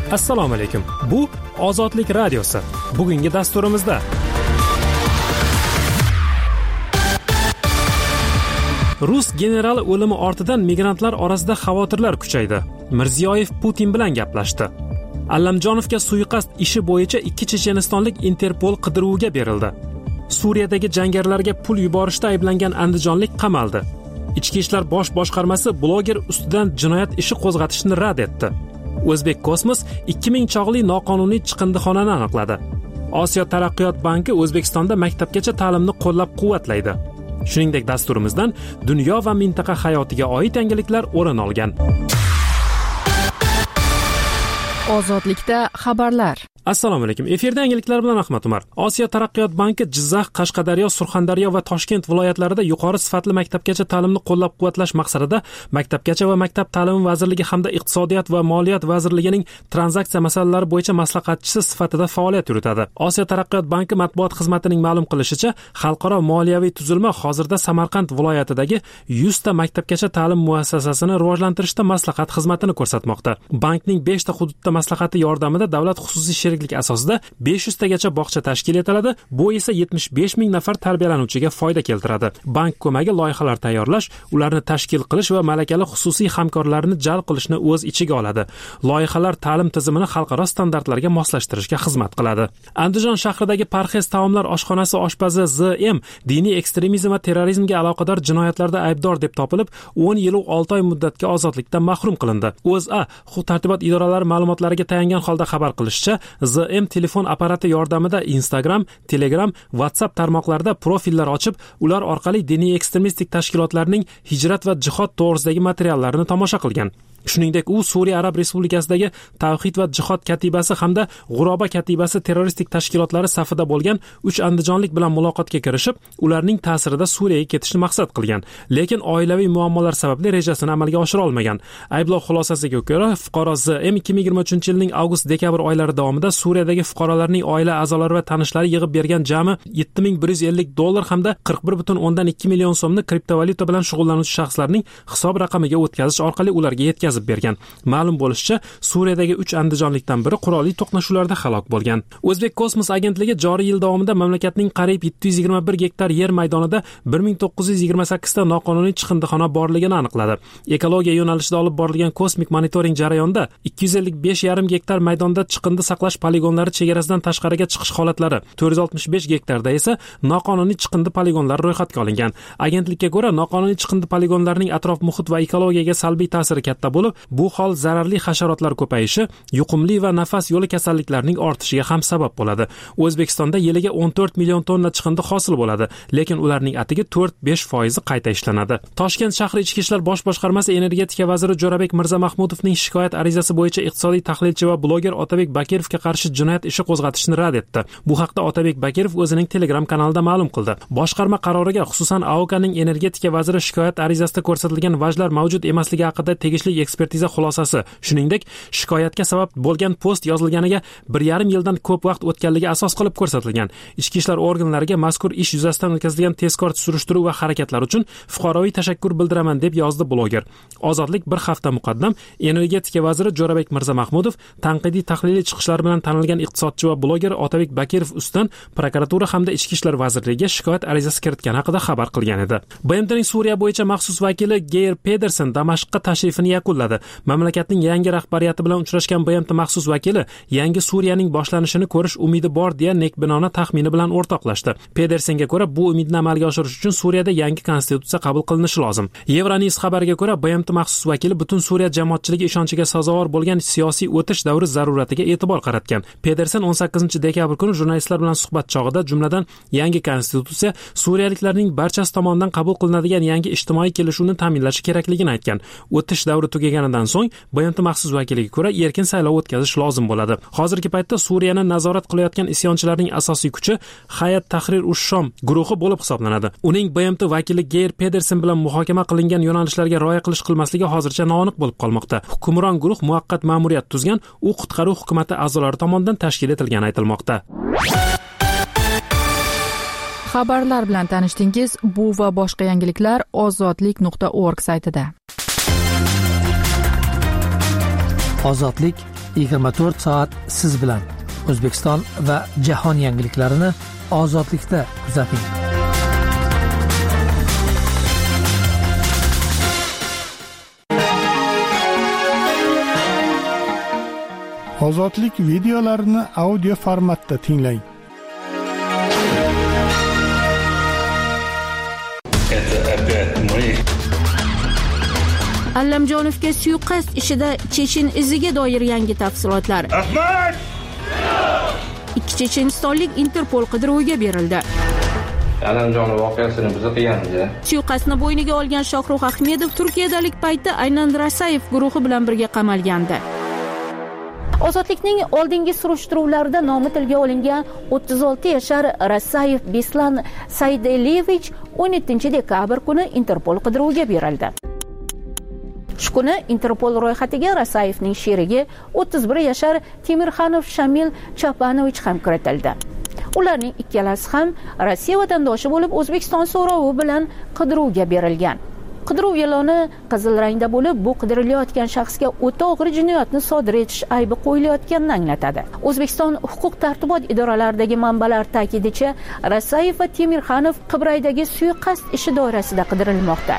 Assalomu alaykum. Bu Ozodlik radiosi. Bugungi dasturimizda Rus generali o'limi ortidan migrantlar orasida xavotirlar kuchaydi. Mirziyoyev Putin bilan gaplashdi. Allamjonovga suiqasd ishi bo'yicha 2 chechenistonlik Interpol qidiruviga berildi. Suriyadagi jangarilarga pul yuborishda ayblangan andijonlik qamaldi. Ichki ishlar bosh boshqarmasi bloger ustidan jinoyat ishi qo'zg'atishni rad etdi. O'zbek Kosmos 2000 chog'li noqonuniy chiqindixonani aniqladi. Osiyo taraqqiyot banki O'zbekistonda maktabgacha ta'limni qo'llab-quvvatlaydi. Shuningdek, dasturimizdan dunyo va mintaqa hayotiga oid yangiliklar o'rin olgan. Ozodlikda xabarlar. Assalomu alaykum. Efirda yangiliklar bilan Ahmad Umar. Osiyo taraqqiyot banki Jizzax, Qashqadaryo, Surxondaryo va Toshkent viloyatlarida yuqori sifatli maktabgacha ta'limni qo'llab-quvvatlash maqsadida Maktabgacha va maktab ta'limi vazirligi hamda Iqtisodiyot va Moliyat vazirligining tranzaksiya masalalari bo'yicha maslahatchisi sifatida faoliyat yuritadi. Osiyo taraqqiyot banki matbuot xizmatining ma'lum qilishicha, xalqaro moliyaviy tuzilma hozirda Samarqand viloyatidagi 100 ta maktabgacha ta'lim muassasasini rivojlantirishda maslahat xizmatini ko'rsatmoqda. Bankning 5 ta hududda maslahati yordamida davlat xususiy sheriklik asosida 500 tagacha bog'cha tashkil etiladi. Bu esa 75 ming nafar tarbiyalanuvchiga foyda keltiradi. Bank ko'magi loyihalar tayyorlash, ularni tashkil qilish va malakali xususiy hamkorlarni jalb qilishni o'z ichiga oladi. Loyihalar ta'lim tizimini xalqaro standartlarga moslashtirishga xizmat qiladi. Andijon shahridagi Parhez taomlar oshxonasi oshpazi Z.M. diniy ekstremizm va terrorizmga aloqador jinoyatlarda aybdor deb topilib, 10 yil 6 oy muddatga ozodlikdan mahrum qilindi. O'zA huquq-tartibot idoralari ma'lumotlariga tayangan holda xabar qilishicha, ZM telefon apparati yordamida Instagram, Telegram, WhatsApp tarmoqlarida profillar ochib, ular orqali diniy ekstremistik tashkilotlarning hijrat va jihod to'g'risidagi materiallarini tomosha qilgan. Shuningdek, u Suriya Arab Respublikasidagi Tavhid va jihod katibasi hamda G'uroba katibasi terroristik tashkilotlari safida bo'lgan 3 andijonlik bilan muloqotga kirishib, ularning ta'sirida Suriyaga ketishni maqsad qilgan. Lekin oilaviy muammolar sababli rejasini amalga oshira olmagan. Ayblov xulosasiga ko'ra, fuqaro Z.M. 2023-yilning avgust-dekabr oylari davomida Suriyadagi fuqarolarning oila a'zolari va tanishlari yig'ib bergan jami $7150 hamda 41.2 million so'mni kriptovalyuta bilan shug'ullanuvchi shaxslarning hisob raqamiga o'tkazish orqali ularga yetkazib bergan. Ma'lum bo'lishicha, Suriyadagi 3 andijonlikdan biri qurolli to'qnashuvlarda halok bo'lgan. O'zbek Kosmos agentligi joriy yil davomida mamlakatning qariyb 721 gektar yer maydonida 1928 ta noqonuniy chiqindixona borligini aniqladi. Ekologiya yo'nalishida olib borilgan kosmik monitoring jarayonida 255,5 gektar maydonda chiqindi saqlash poligonlari chegarasidan tashqariga chiqish holatlari, 465 gektarda esa noqonuniy chiqindi poligonlari ro'yxatga olingan. Agentlikka ko'ra, noqonuniy chiqindi poligonlarining atrof muhit va ekologiyaga salbiy ta'siri katta bo'lib, bu hol zararli hasharotlar ko'payishi, yuqumli va nafas yo'li kasalliklarining ortishiga ham sabab bo'ladi. O'zbekistonda yiliga 14 million tonna chiqindi hosil bo'ladi, lekin ularning atigi 4-5% qayta ishlanadi. Toshkent shahri ichki ishlar bosh boshqarmasi energetika vaziri Jo'rabek Mirzamahmudovning shikoyat arizasi bo'yicha iqtisodiy tahlilchi va bloger Otabek Bakirovga qarshi jinoyat ishi qo'zg'atishni rad etdi. Bu haqda Otabek Bakirov o'zining Telegram kanalida ma'lum qildi. Boshqarma qaroriga xususan AOKning energetika vaziri shikoyat arizasida ko'rsatilgan vajlar mavjud emasligi haqida tegishli ekspertiza xulosasi, shuningdek, shikoyatga sabab bo'lgan post yozilganiga 1,5 yildan ko'p vaqt o'tganligi asos qilib ko'rsatilgan. Ichki ishlar organlariga mazkur ish yuzasidan o'tkazilgan tezkor surishtiruv va harakatlar uchun fuqaroviy tashakkur bildiraman deb yozdi bloger. Ozodlik bir hafta muqaddam energetika vaziri Jo'rabek Mirzamahmudov tanqidiy tahliliy chiqishlar bilan tanilgan iqtisodchi va bloger Otabek Bakirov ustidan prokuratura hamda ichki ishlar vazirligiga shikoyat arizasi kiritgani haqida xabar qilgan edi. BMTning Suriya bo'yicha maxsus vakili Geir Pedersen Damashqqa tashrifini yakunladi. Mamlakatning yangi rahbariyati bilan uchrashgan BMT maxsus vakili yangi Suriyaning boshlanishini ko'rish umidi bor deya nekbinona taxmini bilan o'rtoqlashdi. Pedersenga ko'ra, bu umidni amalga oshirish uchun Suriyada yangi konstitutsiya qabul qilinishi lozim. Euronews xabariga ko'ra, BMT maxsus vakili butun Suriya jamoatchiligi ishonchiga sazovor bo'lgan siyosiy o'tish davri zaruratiga e'tibor qaratgan. Pedersen 18-dekabr kuni jurnalistlar bilan suhbat chog'ida jumladan yangi konstitutsiya suriyaliklarning barchasi tomonidan qabul qilinadigan yangi ijtimoiy kelishuvni ta'minlashi kerakligini aytgan. O'tish davri tugaganidan so'ng BMT maxsus vakiliga ko'ra erkin saylov o'tkazish lozim bo'ladi. Hozirgi paytda Suriyani nazorat qilayotgan isyonchilarning asosiy kuchi Hayat Tahrir ush-Shom guruhi bo'lib hisoblanadi. Uning BMT vakili Geir Pedersen bilan muhokama qilingan yo'nalishlarga rioya qilmasligi hozircha noaniq bo'lib qolmoqda. Hukmron guruh muvaqqat ma'muriyat tuzgan, u qutqaruv hukuumati a'zolari tomonidan tashkil etilgani aytilmoqda. Xabarlar bilan tanishdingiz. Bu va boshqa yangiliklar ozodlik.org saytida. Ozodlik 24 soat siz bilan. O'zbekiston va jahon yangiliklarini ozodlikda kuzating. Ozodlik videolarini audio formatda tinglang. Allamjonovga suiqasd ishida Chechen iziga doir yangi tafsilotlar. Ahmad! Ikki chechenistonlik Interpol qidiruviga berildi. Allamjonov voqeasini biz qilganmiz. Suiqasdni bo'yniga olgan Shohrux Ahmedov Turkiyadalik paytda aynan Rasayev guruhi bilan birga qamalgandi. Ozodlikning oldingi surishtiruvlarida nomi tilga olingan 36 yashar Rasayev Beslan Saydelevich 17 dekabr kuni Interpol qidiruviga berildi. Shu kuni Interpol ro'yxatiga Rasayevning sherigi 31 yashar Temirxanov Shamil Chapanovich ham kiritildi. Ularning ikkalasi ham Rossiya vatandoshi bo'lib, O'zbekiston so'rovi bilan qidiruvga berilgan. Qidiruv e'loni qizil rangda bo'lib, bu qidirilayotgan shaxsga o'ta og'ir jinoyatni sodir etish aybi qo'yilayotganini anglatadi. O'zbekiston huquq-tartibot idoralaridagi manbalar ta'kidicha, Rasayev va Temirxanov Qibraydagi suiqasd ishi doirasida qidirilmoqda.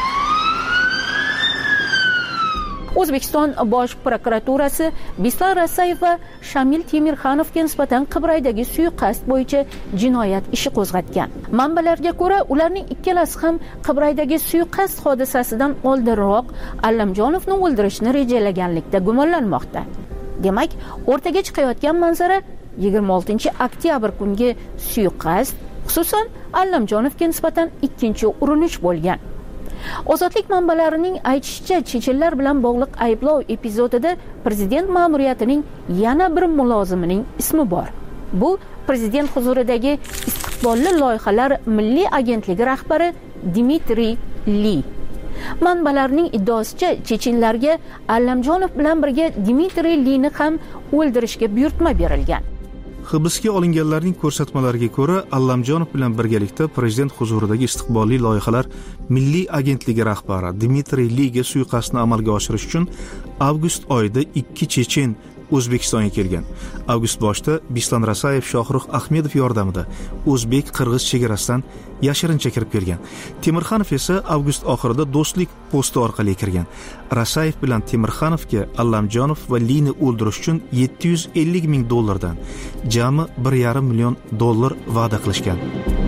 O'zbekiston Bosh prokuraturasi Beslan Rasayev va Shamil Temirxanovga nisbatan Qibraydagi suiqasd bo'yicha jinoyat ishi qo'zg'atgan. Manbalarga ko'ra, ularning ikkalasi ham Qibraydagi suiqasd hodisasidan oldinroq Allamjonovni o'ldirishni rejalaganlikda gumonlanmoqda. Demak, o'rtaga chiqayotgan manzara 26-oktyabr kungi suiqasd, xususan Allamjonovga nisbatan ikkinchi urinish bo'lgan. Ozodlik manbalarining aytishicha, chechenlar bilan bog'liq ayblov epizodida prezident ma'muriyatining yana bir mulozimining ismi bor. Bu prezident huzuridagi istiqbolli loyihalar milliy agentligi rahbari Dmitriy Li. Manbalarning iddaosicha, chechenlarga Allamjonov bilan birga Dmitriy Lini ham o'ldirishga buyurtma berilgan. Hibsga olinganlarning ko'rsatmalariga ko'ra, Allamjonov bilan birgalikda prezident huzuridagi istiqbolli loyihalar milliy agentligi rahbari Dmitriy Liga suiqasdni amalga oshirish uchun avgust oyida 2 chechen O'zbekistonga kelgan. Avgust boshida Beslan Rasayev Shohrux Ahmedov yordamida o'zbek-qirg'iz chegarasidan yashirincha kirib kelgan. Temirxanov esa avgust oxirida do'stlik posti orqali kirgan. Rasayev bilan Temirxanovga Allamjonov va Lini o'ldirish uchun $750 ming dan jami $1,5 million va'da qilishgan.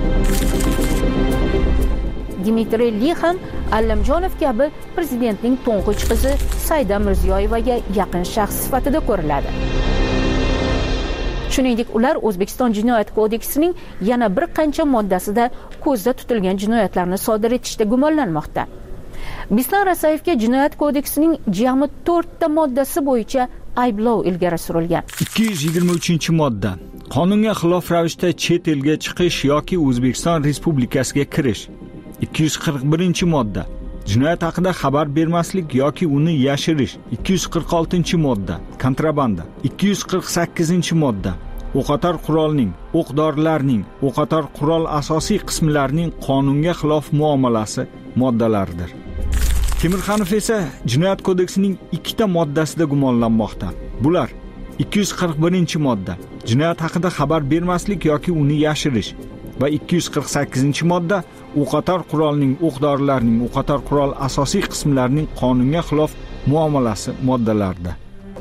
Dmitriy Li ham Allamjonov kabi prezidentning to'ng'ich qizi Saida Mirziyoyevaga yaqin shaxs sifatida ko'riladi. Shuningdek, ular O'zbekiston Jinoyat kodeksining yana bir qancha moddasida ko'zda tutilgan jinoyatlarni sodir etishda gumonlanmoqda. Beslan Rasayevga Jinoyat kodeksining jami 4 ta moddasi bo'yicha ayblov ilgari surilgan. 223-modda qonunga xilof ravishda chet elga chiqish yoki O'zbekiston Respublikasiga kirish. 241-modda jinoyat haqida xabar bermaslik yoki uni yashirish. 246-modda kontrabanda. 248-modda o'qotar qurolning, o'q-dorilarning, o'qotar qurol asosiy qismlarining qonunga xilof muomalasi moddalaridir. Temirxanov esa Jinoyat kodeksining 2 ta moddasida gumonlanmoqda. Bular 241-modda jinoyat haqida xabar bermaslik yoki uni yashirish va 248-modda o'qotar qurolning, o'q-dorilarning, o'qotar qurol asosiy qismlarining qonunga xilof muomalasi moddalarida.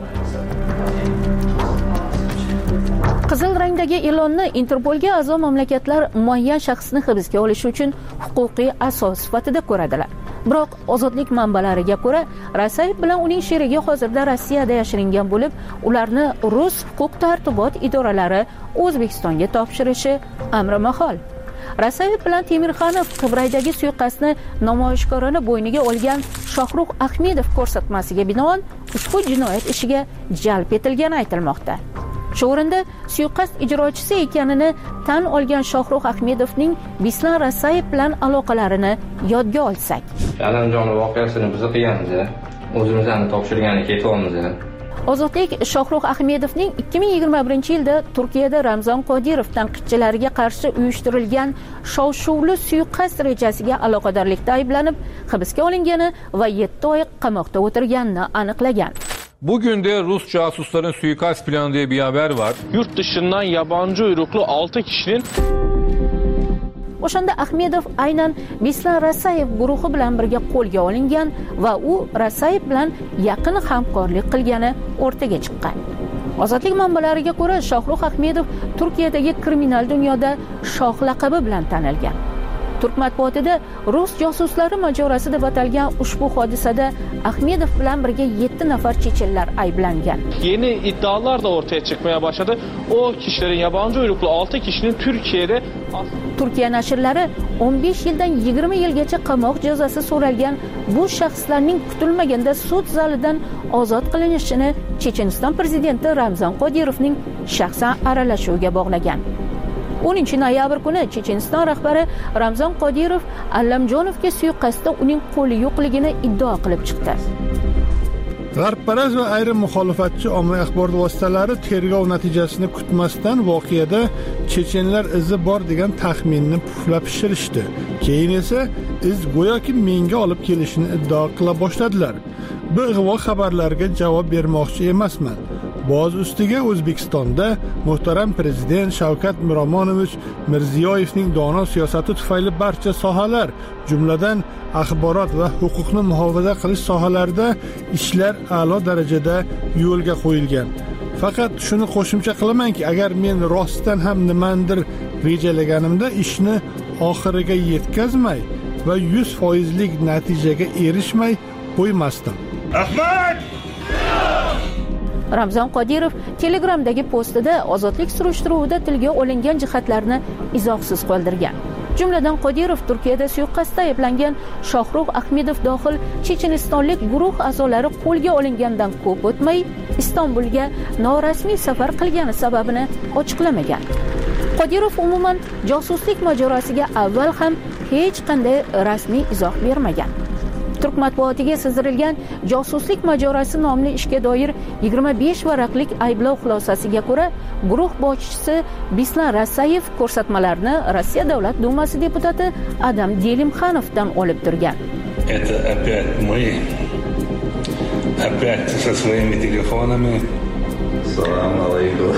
Qizil rangdagi e'lonni Interpolga a'zo mamlakatlar muayyan shaxsni hibsga olish uchun huquqiy asos sifatida ko'radilar. Biroq ozodlik manbalariga ko'ra, Rasayev bilan uning sherigi hozirda Rossiyada yashiringan bo'lib, ularni rus huquq-tartibot idoralari O'zbekistonga topshirishi amri mahol. Rasayev bilan Temirxanov Qibraydagi suiqasdni namoyishkorona bo'yniga olgan Shohrux Ahmedov ko'rsatmasiga binoan ushbu jinoyat ishiga jalb etilgani aytilmoqda. Shu o'rinda suiqasd ijrochisi ekanini tan olgan Shohrux Ahmedovning Beslan Rasayev bilan aloqalarini yodga olsak. Allamjonov voqeasini biz qilganmiz, o'zimizni topshirgani ketyapmiz. Ozodlik Shohrux Ahmedovning 2021-yilda Turkiyada Ramzon Qodirov tanqidchilariga qarshi uyushtirilgan shov-shuvli suiqasd rejasiga aloqadorlikda ayblanib, hibsga olingani va 7 oy qamoqda o'tirganini aniqlagan. Bugün de Rus casusların suikast planı diye bir haber var. Yurt dışından yabancı uyruklu 6 kişinin O'shanda Ahmedov aynan Bislar Rasayev guruhi bilan birga qo'lga olingan va u Rasayev bilan yaqin hamkorlik qilgani o'rtaga chiqqan. Ozodlik manbalariga ko'ra, Shohrux Ahmedov Turkiyadagi kriminal dunyoda shoh laqabi bilan tanilgan. Turk matbuotida rus josuslari majorasi deb atalgan ushbu hodisada Ahmedov bilan birga 7 nafar chechenlar ayblangan. Yeni iddialar da ortaya çıkmaya başladı. O kişilerin yabancı uyruklu 6 kişinin Turkiya nashrlari 15 yildan 20 yilgacha qamoq jazosi so'ralgan bu shaxslarning kutilmaganda sud zalidan ozod qilinishini Checheniston prezidenti Ramzan Qodirovning shaxsan aralashuviga bog'lagan. 10 noyabr kuni Checheniston rahbari Ramzan Qodirov Allamjonovga suiqasdda uning qo'li yo'qligini iddao qilib chiqdi. G'arbparast va ayrim muxolifatchi ommaviy axborot vositalari tergov natijasini kutmasdan voqeada chechenlar izi bor degan taxminni puflab pishirishdi. Keyin esa iz go'yoki menga olib kelishini iddao qila boshladilar. Bu ig'vo xabarlarga javob bermoqchi emasman. Boz ustiga O'zbekistonda muhtaram prezident Shavkat Miromonovich Mirziyoyevning dono siyosati tufayli barcha sohalar, jumladan axborot va huquqni muhofaza qilish sohalarida ishlar a'lo darajada yo'lga qo'yilgan. Faqat shuni qo'shimcha qilamanki, agar men rostdan ham nimandir rejalaganimda ishni oxiriga yetkazmay va 100%lik natijaga erishmay qo'ymasdim. Ahmad! Ramzan Qodirov Telegramdagi postida ozodlik surishtiruvida tilga olingan jihatlarni izohsiz qoldirgan. Jumladan Qodirov Turkiyada suiqasdda ayblangan Shohrux Ahmedov dohil chechenistonlik guruh a'zolari qo'lga olingandan ko'p o'tmay Istanbulga norasmiy safar qilgani sababini ochiqlamagan. Qodirov umuman josuslik mojarosiga avval ham hech qanday rasmiy izoh bermagan. Turk matbuotiga sizdirilgan josuslik mojarosi nomli ishga doir 25 varaqlik ayblov xulosasiga ko'ra, guruh boshchisi Bislar Rasayev ko'rsatmalarni Rossiya Davlat Dumasi deputati Adam Delimxanovdan olib turgan. Это опять мы. Опять со своими телефонами. Салам алейкум.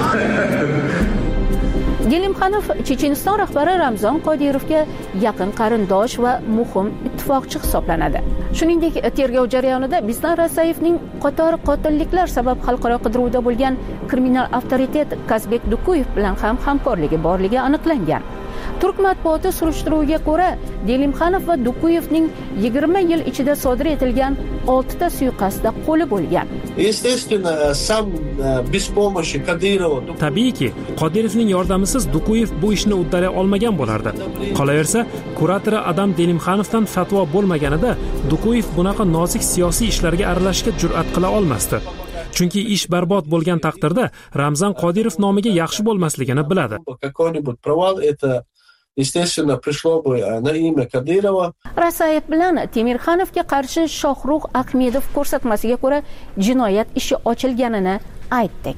Delimxanov Checheniston rahbari Ramzan Qodirovga yaqin qarindosh va muhim ittifoqchi hisoblanadi. Shuningdek, tergov jarayonida Bislar Rasayevning qator qotilliklar sabab xalqaro qidiruvda bo'lgan kriminal avtoritet Kazbek Dukuyev bilan ham hamkorligi borligi aniqlangan. Turk matbuoti surishtiruviga ko'ra, Delimxanov va Dukuyevning 20 yil ichida sodir etilgan 6 ta suiqasdda qo'li bo'lgan. Tabiiyki, Qodirovning yordamisiz Dukuyev bu ishni uddalay olmagan bo'lardi. Qolaversa, kuratori Adam Delimxanovdan fatvo bo'lmaganida Dukuyev bunaqa nozik siyosiy ishlarga aralashishga jur'at qila olmasdi. Chunki ish barbod bo'lgan taqdirda Ramzan Qodirov nomiga yaxshi bo'lmasligini biladi. Естественно, пришло бы на имя Кадырова. Rasayev bilan Temirxanovga qarshi Shohrux Ahmedov ko'rsatmasiga ko'ra jinoyat ishi ochilganini aytdik.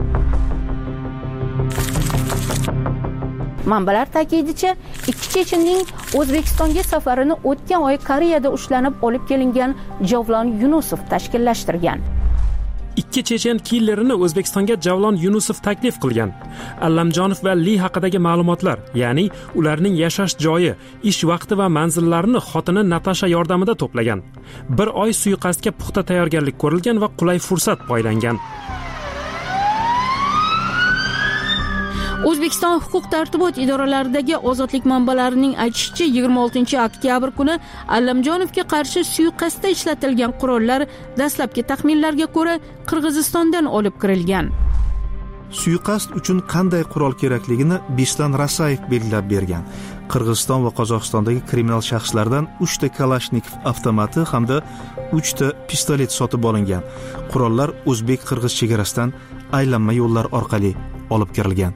Manbalar ta'kidicha, ikki chechenning O'zbekistonga safarini o'tgan oy Koreyada ushlanib olib kelingan Javlon Yunusov tashkillashtirgan. Ikki chechen killerini O'zbekistonga Javlon Yunusov taklif qilgan. Allamjonov va Li haqidagi ma'lumotlar, ya'ni ularning yashash joyi, ish vaqti va manzillarini xotini Natasha yordamida to'plagan. Bir oy suiqasdga puxta tayyorgarlik ko'rilgan va qulay fursat poylangan. O'zbekiston huquq-tartibot idoralaridagi ozodlik manbalarining aytishicha, 26 oktyabr kuni Allamjonovga qarshi suiqasdda ishlatilgan qurollar dastlabki taxminlarga ko'ra Qirg'izistondan olib kirilgan. Suiqasd uchun qanday qurol kerakligini Bislar Rasayev belgilab bergan. Qirg'iziston va Qozog'istondagi kriminal shaxslardan 3 ta Kalashnikov avtomati hamda 3 ta pistolet sotib olingan. Qurollar o'zbek-qirg'iz chegarasidan aylanma yo'llar orqali olib kirilgan.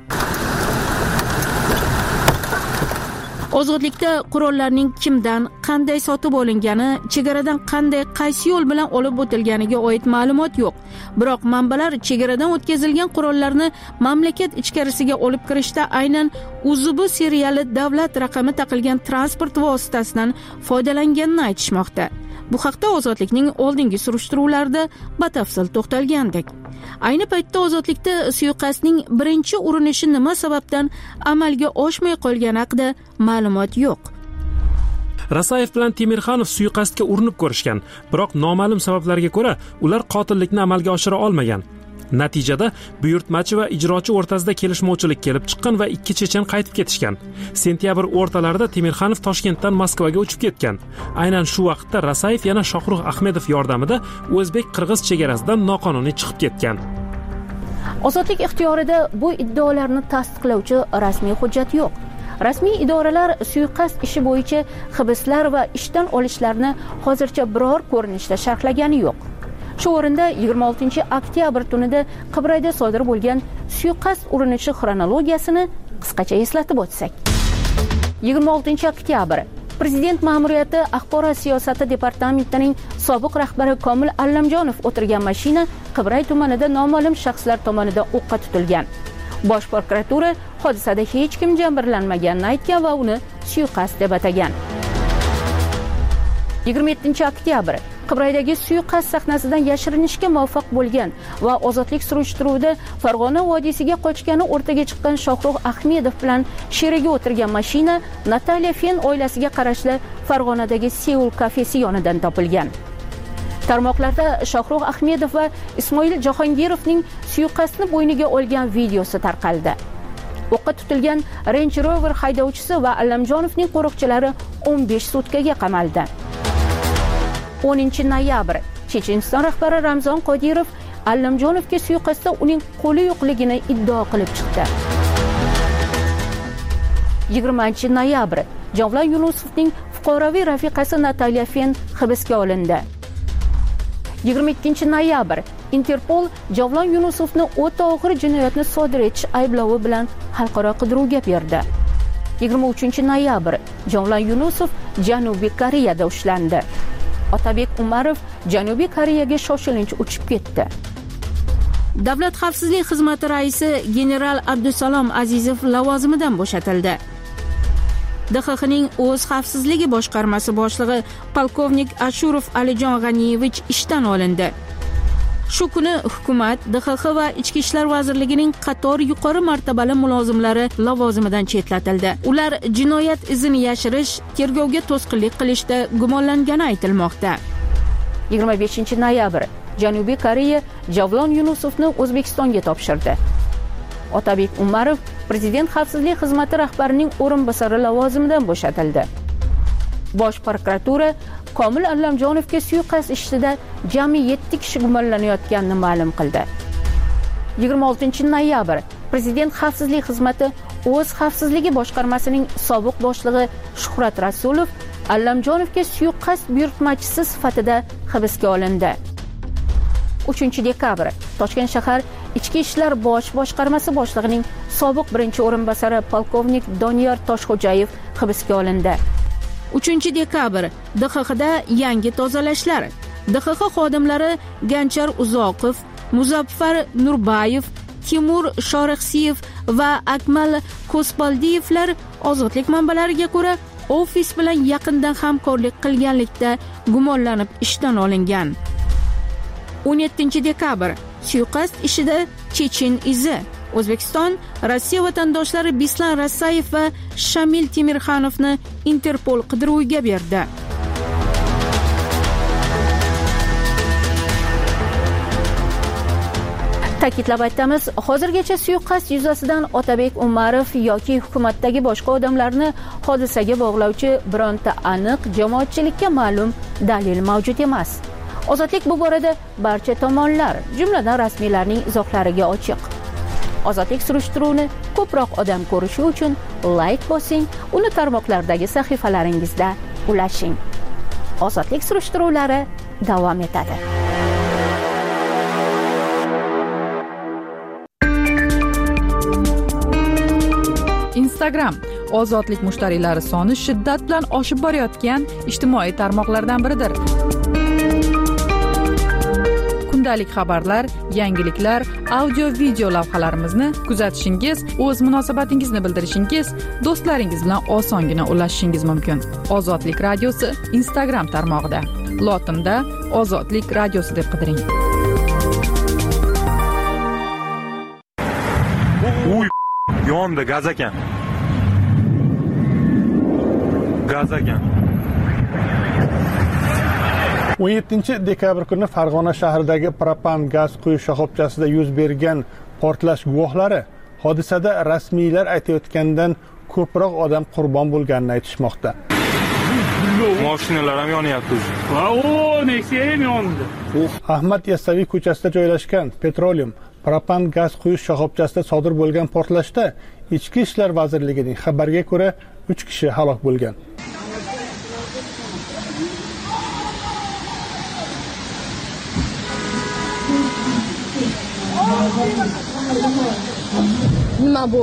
Ozodlikda qurollarning kimdan, qanday sotib olingani, chegaradan qanday, qaysi yo'l bilan olib o'tilganiga oid ma'lumot yo'q. Biroq manbalar chegaradan o'tkazilgan qurollarni mamlakat ichkarisiga olib kirishda aynan UZB seriyali davlat raqami taqilgan transport vositasidan foydalanganini aytishmoqda. Bu haqda Ozodlikning oldingi surishtiruvlarida batafsil to'xtalgandik. Ayni paytda Ozodlikda suiqasdning birinchi urinishi nima sababdan amalga oshmay qolgani haqida ma'lumot yo'q. Rasayev bilan Temirxanov suiqasdga urinib ko'rishgan, biroq noma'lum sabablarga ko'ra ular qotillikni amalga oshira olmagan. Natijada buyurtmachi va ijrochi o'rtasida kelishmovchilik kelib chiqqan va ikki chechen qaytib ketishgan. Sentyabr o'rtalarida Temirxanov Toshkentdan Moskvaga uchib ketgan. Aynan shu vaqtda Rasayev yana Shohruh Ahmedov yordamida o'zbek-qirg'iz chegarasidan noqonuniy chiqib ketgan. Ozodlik ixtiyorida bu iddaolarni tasdiqlovchi rasmiy hujjat yo'q. Rasmiy idoralar suiqasd ishi bo'yicha hibslar va ishdan olishlarni hozircha biror ko'rinishda sharhlagani yo'q. Shu o'rinda 26 oktyabr tunida Qibrayda sodir bo'lgan suiqasd urinishi xronologiyasini qisqacha eslatib o'tsak. 26 oktyabr Prezident ma'muriyati axborot siyosati departamentining sobiq rahbari Komil Allamjonov o'tirgan mashina Qibray tumanida noma'lum shaxslar tomonidan o'qqa tutilgan. Bosh prokuratura hodisada hech kim jabrlanmaganini aytgan va uni suiqasd deb atagan. 27 oktyabr Qibraydagi suiqasd sahnasidan yashirinishga muvaffaq bo'lgan va ozodlik surishtiruvida Farg'ona vodiysiga qochgani o'rtaga chiqqan Shohruh Ahmedov bilan sherigi o'tirgan mashina Nataliya Fen oilasiga qarashli Farg'onadagi Seul kafesi yonidan topilgan. Tarmoqlarda Shohruh Ahmedov va Ismoil Jahongirovning suiqasdni bo'yniga olgan videosi tarqaldi. O'qqa tutilgan Range Rover haydovchisi va Allamjonovning qo'riqchilari 15 sutkaga qamaldi. 10 noyabr Checheniston rahbari Ramzon Qodirov Allamjonovga suiqasdda uning qo'li yo'qligini iddao qilib chiqdi. 20 noyabr Javlon Yunusovning fuqaroviy rafiqasi Nataliya Fen hibsga olindi. 22 noyabr Interpol Javlon Yunusovni o'ta og'ir jinoyatni sodir etish ayblovi bilan xalqaro qidiruvga berdi. 23 noyabr Javlon Yunusov Janubiy Koreyada ushlandi. Otabek Umarov Janubiy Koreyaga shoshilinch uchib ketdi. Davlat xavfsizlik xizmati raisi general Abdusalom Azizov lavozimidan bo'shatildi. DXXning o'z xavfsizligi boshqarmasi boshlig'i polkovnik Ashurov Alijon G'aniyevich ishdan olindi. Shu kuni hukumat DXX va Ichki ishlar vazirligining qator yuqori martabali mulozimlari lavozimidan chetlatildi. Ular jinoyat izini yashirish, tergovga to'sqinlik qilishda gumonlangani aytilmoqda. 25 noyabr Janubiy Koreya Javlon Yunusovni O'zbekistonga topshirdi. Otabek Umarov Prezident xavfsizlik xizmati rahbarining o'rinbosari lavozimidan bo'shatildi. Bosh prokuratura Komil Allamjonovga suiqasd ishida jami 7 kishi gumonlanayotganini ma'lum qildi. 26 noyabr Prezident xavfsizlik xizmati o'z xavfsizligi boshqarmasining sobiq boshlig'i Shuhrat Rasulov Allamjonovga suiqasd buyurtmachisi sifatida hibsga olindi. 3 dekabr Toshkent shahar Ichki ishlar bosh boshqarmasi boshlig'ining sobiq birinchi o'rinbosari polkovnik Doniyor Toshxo'jayev hibsga olindi. 3 dekabr DXXda yangi tozalashlar. DXX xodimlari Ganchar Uzoqov, Muzaffar Nurbayev, Timur Shorixsiyev va Akmal Ko'spaldiyevlar ozodlik manbalariga ko'ra ofis bilan yaqindan hamkorlik qilganlikda gumonlanib ishdan olingan. 17 dekabr suiqasd ishida Chechen izi. O'zbekiston Rossiya vatandoshlari Bislan Rasayev va Shamil Temirxanovni Interpol qidiruviga berdi. Ta'kidlab aytamiz, hozirgacha suiqasd yuzasidan Otabek Umarov yoki hukumatdagi boshqa odamlarni hodisaga bog'lovchi bironta aniq jamoatchilikka ma'lum dalil mavjud emas. Ozodlik bu borada barcha tomonlar, jumladan rasmiylarning izohlariga ochiq. Ozodlik surishtiruvini ko'proq odam ko'rishi uchun like bosing, uni tarmoqlardagi sahifalaringizda ulashing. Ozodlik surishtiruvlari davom etadi. Instagram ozodlik mushtariylari soni shiddat bilan oshib borayotgan ijtimoiy tarmoqlardan biridir. kundalik xabarlar, yangiliklar, audio video lavhalarimizni kuzatishingiz, o'z munosabatingizni bildirishingiz, do'stlaringiz bilan osongina ulashishingiz mumkin. Ozodlik radiosi Instagram tarmog'ida lotinda Ozodlik radiosi deb qidiring. Yondi gaz ekan. Gaz ekan. 17-dekabr kuni Farg'ona shahridagi propan gaz quyish shoxobchasida yuz bergan portlash guvohlari hodisada rasmiylar aytayotgandan ko'proq odam qurbon bo'lganini aytishmoqda. Mashinalar ham yonyapti. Nexia ham yondi. Ahmad Yassaviy ko'chasida joylashgan Petroleum propan gaz quyish shoxobchasida sodir bo'lgan portlashda Ichki ishlar vazirligining xabariga ko'ra 3 kishi halok bo'lgan. Nima bu?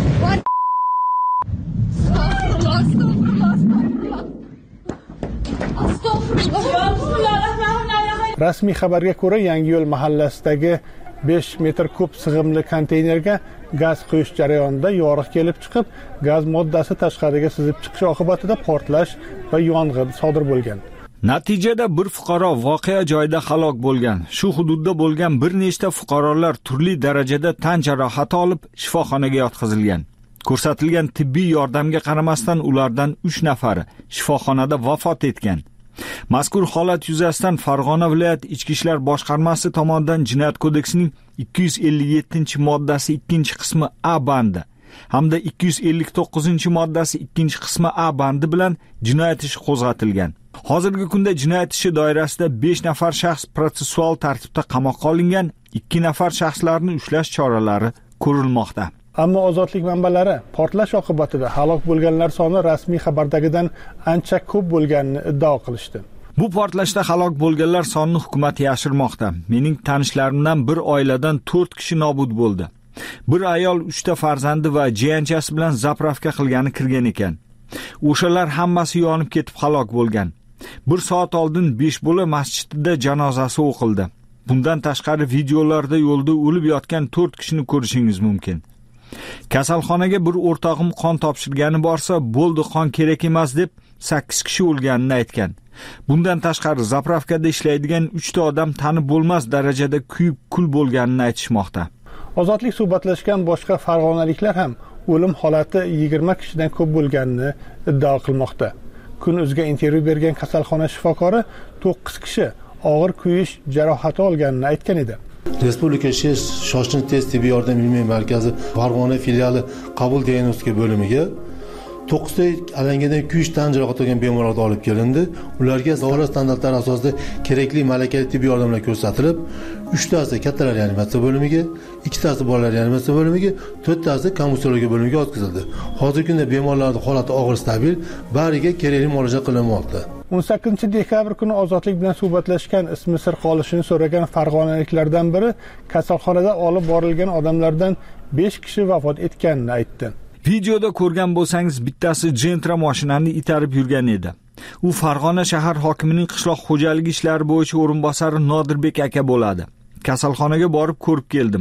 Rasmiy xabarga ko'ra, Yangiyo'l mahallasidagi 5 metr kub sig'imli konteynerga gaz quyish jarayonida yoriq kelib chiqib, gaz moddasi tashqariga sizib chiqishi oqibatida portlash va yong'in sodir bo'lgan. Natijada bir fuqaro voqea joyida halok bo'lgan. Shu hududda bo'lgan bir nechta fuqarolar turli darajada tan jarohati olib shifoxonaga yotqizilgan. Ko'rsatilgan tibbiy yordamga qaramasdan ulardan 3 nafari shifoxonada vafot etgan. Mazkur holat yuzasidan Farg'ona viloyat Ichki ishlar boshqarmasi tomonidan Jinoyat kodeksining 257-moddasi 2-qismi A bandi hamda 259-moddasi 2-qismi A bandi bilan jinoyat ishi qo'zg'atilgan. Hozirgi kunda jinoyat ishi doirasida 5 nafar shaxs protsessual tartibda qamoqqa olingan, 2 nafar shaxslarni ushlash choralari ko'rilmoqda. Ammo ozodlik manbalari portlash oqibatida halok bo'lganlar soni rasmiy xabardagidan ancha ko'p bo'lganini iddao qilishdi. Bu portlashda halok bo'lganlar sonini hukumat yashirmoqda. Mening tanishlarimdan bir oiladan 4 kishi nobud bo'ldi. Bir ayol 3 ta farzandi va jiyanchasi bilan zapravka qilgani kirgan ekan. O'shalar hammasi yonib ketib halok bo'lgan. 1 soat oldin 5 bola masjidida janozasi o'qildi. Bundan tashqari videolarda yo'lda o'lib yotgan 4 kishini ko'rishingiz mumkin. Kasalxonaga bir o'rtog'im qon topshirgani borsa, bo'ldi qon kerak emas deb 8 kishi o'lganini aytgan. Bundan tashqari zapravkada ishlaydigan 3 ta odam tanib bo'lmas darajada kuyib kul bo'lganini aytishmoqda. Ozodlik suhbatlashgan boshqa farg'onaliklar ham o'lim holati 20 kishidan ko'p bo'lganini iddao qilmoqda. Kun.uzga intervyu bergan kasalxona shifokori 9 kishi og'ir kuyish jarohati olganini aytgan edi. Respublika shoshilinch tez tibbiy yordam ilmiy markazi Farg'ona filiali qabul diagnostika bo'limiga 9 ta alangadan kuyish tan jarohati olgan bemorlarni olib kelindi. Ularga davlat standartlari asosida kerakli malakali tibbiy yordamlar ko'rsatilib, 3 tasi kattalar reanimatsiya bo'limiga, 2 tasi bolalar reanimatsiya bo'limiga, 4 tasi komissiyologiya bo'limiga o'tkazildi. Hozirgi kunda bemorlarning holati og'ir stabil, bariga kerakli muolaja qilinmoqda. 18-dekabr kuni ozodlik bilan suhbatlashgan, ismi sir qolishini so'ragan farg'onaliklardan biri kasalxonada olib borilgan odamlardan 5 kishi vafot etganini aytdi. Videoda ko'rgan bo'lsangiz, bittasi Gentra mashinani itarib yurgan edi. U Farg'ona shahar hokimining qishloq xo'jaligi ishlari bo'yicha o'rinbosari Nodirbek aka bo'ladi. Kasalxonaga borib ko'rib keldim.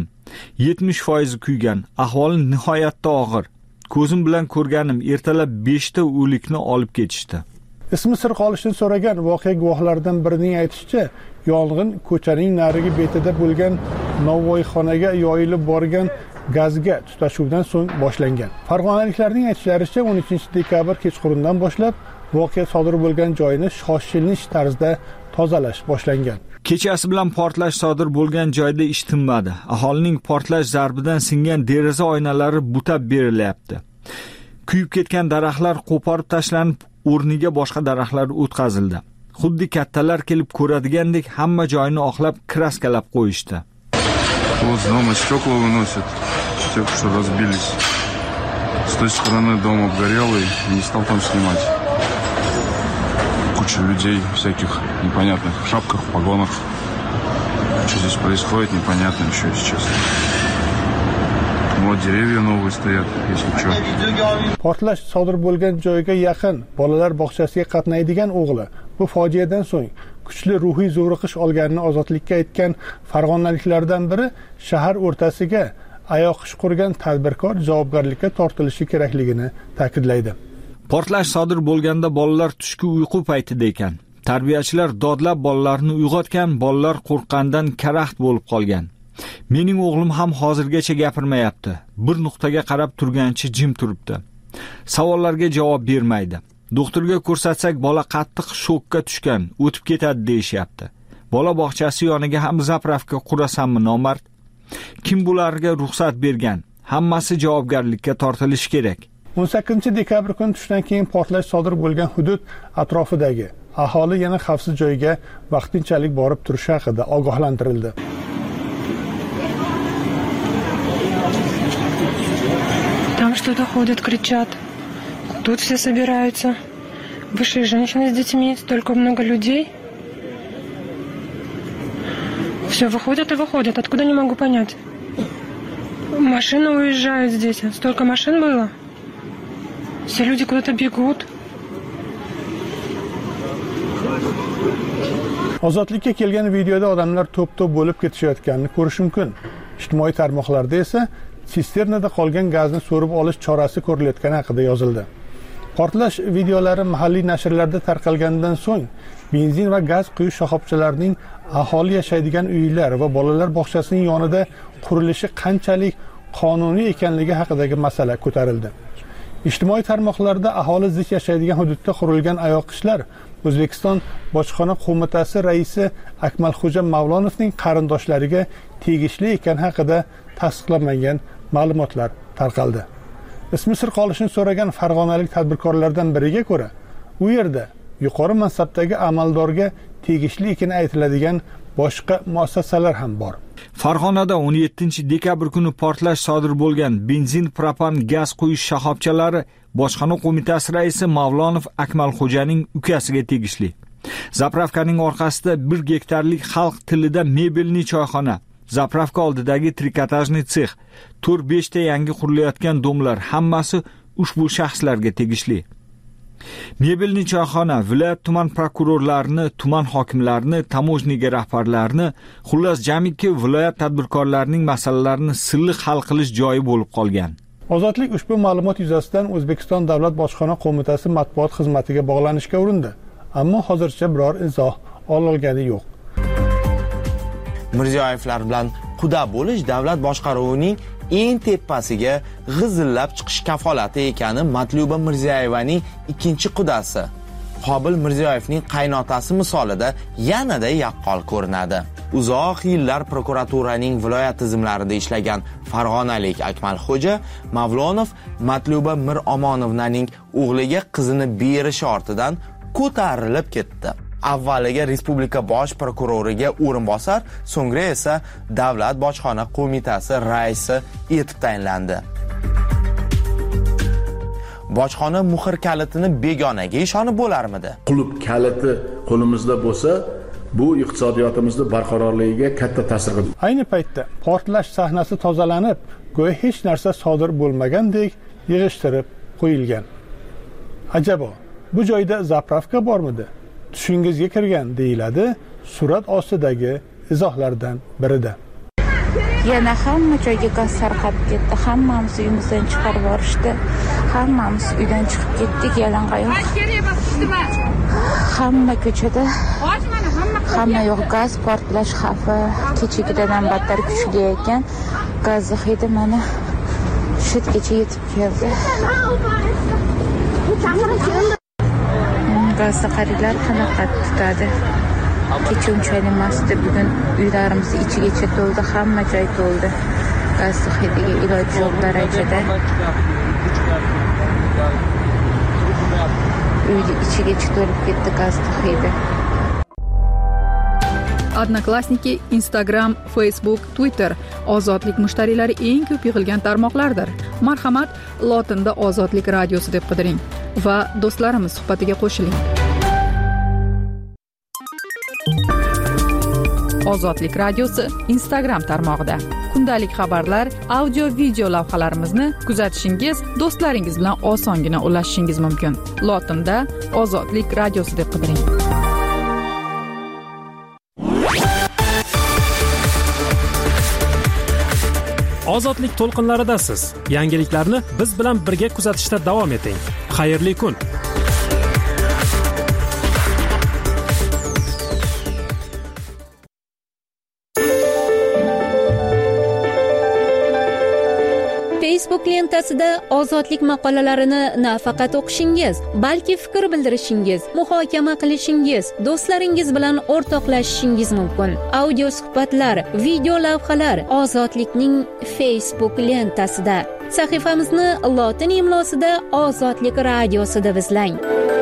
70% kuygan, ahvoli nihoyatda og'ir. Ko'zim bilan ko'rganim, ertalab 5 ta o'likni olib ketishdi. Ismi sir qolishini so'ragan voqea guvohlaridan birining aytishicha, yong'in ko'chaning narigi betida bo'lgan novvoyxonaga yoyilib borgan gazga tutashuvdan so'ng boshlangan. Farg'onaliklarning aytishlaricha 13-dekabr kechqurundan boshlab voqea sodir bo'lgan joyni shoshilinch tarzda tozalash boshlangan. Kechasi bilan portlash sodir bo'lgan joyda ish tinmadi. Aholining portlash zarbidan singan deraza oynalari butab berilyapti. Kuyib ketgan daraxtlar qo'porib tashlanib, o'rniga boshqa daraxtlar o'tkazildi. Xuddi kattalar kelib ko'radigandek hamma joyni oqlab kraskalab qo'yishdi. Вот дома стекла выносят, те, что разбились. С той стороны дом обгорелый, не стал там снимать. Куча людей всяких непонятных в шапках, в погонах. Что здесь происходит, непонятно еще, если честно. Вот деревья новые стоят, если что. Portlash sodir bo'lgan joyga yaqin bolalar bog'chasiga qatnaydigan o'g'li bu fojiadan so'ng kuchli ruhiy zo'riqish olganini ozodlikka aytgan farg'onaliklardan biri shahar o'rtasiga oyoq ish qurgan tadbirkor javobgarlikka tortilishi kerakligini ta'kidlaydi. Portlash sodir bo'lganda bolalar tushki uyqu paytida ekan. Tarbiyachilar dodlab bolalarni uyg'otgan, bolalar qo'rqqandan karaxt bo'lib qolgan. Mening o'g'lim ham hozirgacha gapirmayapti. Bir nuqtaga qarab turgancha jim turibdi. Savollarga javob bermaydi. Doktorga ko'rsatsak bola qattiq shokka tushgan, o'tib ketadi deyishyapti. Bola bog'chasi yoniga ham zapravka qurasanmi nomard? Kim bularga ruxsat bergan? Hammasi javobgarlikka tortilishi kerak. 18-dekabr kuni tushdan keyin portlash sodir bo'lgan hudud atrofidagi aholi yana xavfsiz joyga vaqtinchalik borib turishi haqida ogohlantirildi. Там что-то ходят, кричат. Тут все собираются. Вышли женщины с детьми, столько много людей. Все, выходят и выходят. Откуда, не могу понять. Машины уезжают здесь. Столько машин было. Все люди куда-то бегут. Ozodlikka kelgan videoda odamlar to'p-to'p bo'lib ketishayotganini ko'rish mumkin. Ijtimoiy tarmoqlarda esa sisternada qolgan gazni so'rib olish chorasi ko'rilayotgani haqida yozildi. Portlash videolari mahalliy nashrlarda tarqalgandan so'ng benzin va gaz quyish shoxobchalarining aholi yashaydigan uylar va bolalar bog'chasining yonida qurilishi qanchalik qonuniy ekanligi haqidagi masala ko'tarildi. Ijtimoiy tarmoqlarda aholi zich yashaydigan hududda qurilgan oyoqishlar O'zbekiston Bojxona qo'mitasi raisi Akmalxo'ja Mavlonovning qarindoshlariga tegishli ekani haqida tasdiqlanmagan ma'lumotlar tarqaldi. Ismi sir qolishini so'ragan farg'onalik tadbirkorlardan biriga ko'ra, u yerda yuqori mansabdagi amaldorga tegishli ekani aytiladigan boshqa muassasalar ham bor. Farg'onada 17-dekabr kuni portlash sodir bo'lgan benzin, propan, gaz quyish shoxobchalari Bojxona qo'mitasi raisi Mavlonov Akmalxo'janing ukasiga tegishli. Zapravkaning orqasida 1 gektarlik xalq tilida mebelni choyxona, zapravka oldidagi trikotajniy sex, 4-5 ta yangi qurilayotgan domlar hammasi ushbu shaxslarga tegishli. Mebelni choyxona viloyat tuman prokurorlarini, tuman hokimlarini, tamojniga rahbarlarini, xullas jamiki viloyat tadbirkorlarining masalalarini silliq hal qilish joyi bo'lib qolgan. Ozodlik ushbu ma'lumot yuzasidan O'zbekiston Davlat Bojxona qo'mitasi matbuot xizmatiga bog'lanishga urindi, ammo hozircha biror izoh ololgani yo'q. Mirziyoyevlar bilan quda bo'lish davlat boshqaruvining eng tepasiga g'izillab chiqish kafolati ekani Matluba Mirziyoyevaning ikkinchi qudasi Qobil Mirziyoyevning qaynotasi misolida yanada yaqqol ko'rinadi. Uzoq yillar prokuraturaning viloyat tizimlarida ishlagan farg'onalik Akmalxo'ja Mavlonov Matluba Miromonovnaning o'g'liga qizini berishi ortidan ko'tarilib ketdi. Avvaliga respublika bosh prokuroriga o'rinbosar, so'ngra esa Davlat bojxona qo'mitasi raisi etib tayinlandi. Bojxona muhr kalitini begonaga ishonib bo'larmidi? Qulub kaliti qo'limizda bo'lsa, bu iqtisodiyotimizning barqarorligiga katta ta'sir qiladi. Ayni paytda portlash sahnasi tozalanib, go'yo hech narsa sodir bo'lmagandek yig'ishtirib qo'yilgan. Ajabo, bu joyda zapravka bormidi? Tushingizga kirgan deyiladi surat ostidagi izohlardan birida. Yana hamma joyga gaz tarqab ketdi. Hammamiz uyimizdan chiqarib yuborishdi. Hammamiz uydan chiqib ketdik yalangoyoq. Hamma ko'chada, hamma yoq gaz portlash xavfi kechagidan battar kuchli ekan. Gaz hidi mana shitgacha yetib keldi. Gazda qariylar qanaqa tutadi. Kecha unchalik emasdi, bugun uylarimiz ichigacha to'ldi, hamma joy to'ldi. Gaz hidiga iloji yo'q darajada. Uyni ichigacha to'lib ketdi gaz hidi. Odnoklassniki, Instagram, Facebook, Twitter ozodlik mushtariylari eng ko'p yig'ilgan tarmoqlardir. Marhamat, lotinda Ozodlik radiosi deb qidiring va do'stlarimiz suhbatiga qo'shiling. Ozodlik radiosi Instagram tarmog'ida kundalik xabarlar, audio video lavhalarimizni kuzatishingiz, do'stlaringiz bilan osongina ulashishingiz mumkin. Lotinda Ozodlik radiosi deb qidiring. Ozodlik to'lqinlaridasiz. Yangiliklarni biz bilan birga kuzatishda davom eting. Xayrli kun. Facebook lentasida ozodlik maqolalarini nafaqat o'qishingiz, balki fikr bildirishingiz, muhokama qilishingiz, do'stlaringiz bilan o'rtoqlashishingiz mumkin. Audio suhbatlar, video lavhalar Ozodlikning Facebook lentasida. Sahifamizni lotin imlosida Ozodlik radiosida izlang.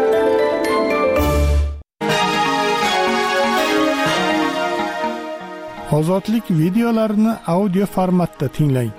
Ozodlik videolarini audio formatda tinglang.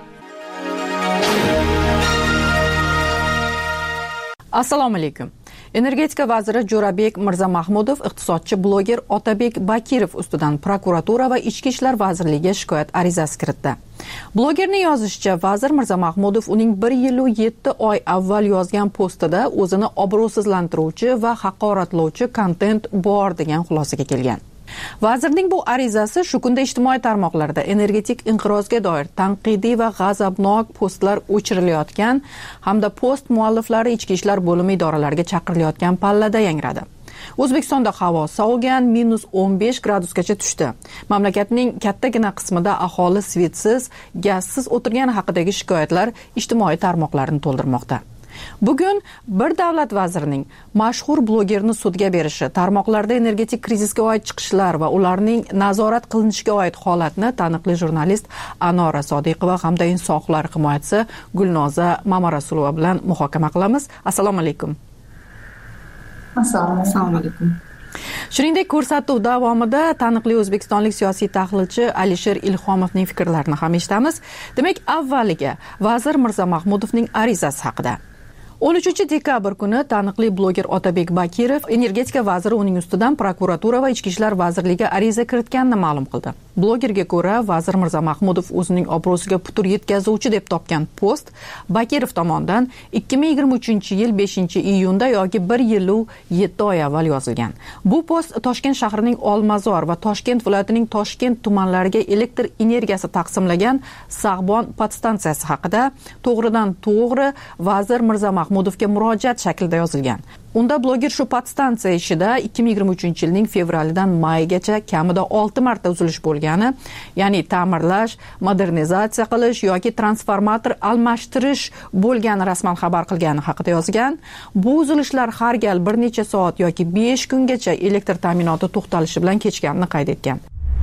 Assalomu alaykum. Energetika vaziri Jo'rabek Mirzamahmudov iqtisodchi bloger Otabek Bakirov ustidan prokuratura va Ichki ishlar vazirligiga shikoyat arizasi kiritdi. Blogerning yozishicha, vazir Mirzamahmudov uning 1 yil 7 oy avval yozgan postida o'zini obro'sizlantiruvchi va haqoratlovchi kontent bor degan xulosaga kelgan. Vazirning bu arizasi shu kunda ijtimoiy tarmoqlarda energetik inqirozga doir tanqidiy va g'azabnok postlar o'chirilayotgan hamda post mualliflari ichki ishlar bo'limi idoralariga chaqirilayotgan pallada yangradi. O'zbekistonda havo sovigan -15 gradusgacha tushdi. Mamlakatning kattagina qismida aholi svetsiz, gazsiz o'tirgani haqidagi shikoyatlar ijtimoiy tarmoqlarni to'ldirmoqda. Bugun bir davlat vazirining mashhur blogerni sudga berishi, tarmoqlarda energetik krizisga oid chiqishlar va ularning nazorat qilinishiga oid holatni taniqli jurnalist Anora Sodiqova hamda inson huquqlari himoyachisi Gulnoza Mamarasulova bilan muhokama qilamiz. Assalomu alaykum. Assalomu alaykum. Shuningdek, ko'rsatuv davomida taniqli o'zbekistonlik siyosiy tahlilchi Alisher Ilhomovning fikrlarini ham eshitamiz. Demak, avvaliga vazir Mirzamahmudovning arizasi haqida. 13 dekabr kuni taniqli bloger Otabek Bakirov energetika vaziri uning ustidan prokuratura va Ichki ishlar vazirligiga ariza kiritganini ma'lum qildi. Blogerga ko'ra, vazir Mirzamahmudov o'zining obro'siga putur yetkazuvchi deb topgan post Bakirov tomonidan 2023-yil 5-iyunda yoki 1 yil 7 oy avval yozilgan. Bu post Toshkent shahrining Olmazor va Toshkent viloyatining Toshkent tumanlariga elektr energiyasi taqsimlagan Sag'bon podstansiyasi haqida to'g'ridan-to'g'ri vazir Mirzamahmudovga murojaat shaklida yozilgan. Unda bloger shu podstansiya ishida 2023-yilning fevralidan maygacha kamida 6 marta uzilish bo'lgani, ya'ni ta'mirlash, modernizatsiya qilish yoki transformator almashtirish bo'lgani rasman xabar qilgani haqida yozgan. Bu uzilishlar har gal bir necha soat yoki 5 kungacha elektr ta'minoti to'xtalishi bilan kechganini qayd etgan.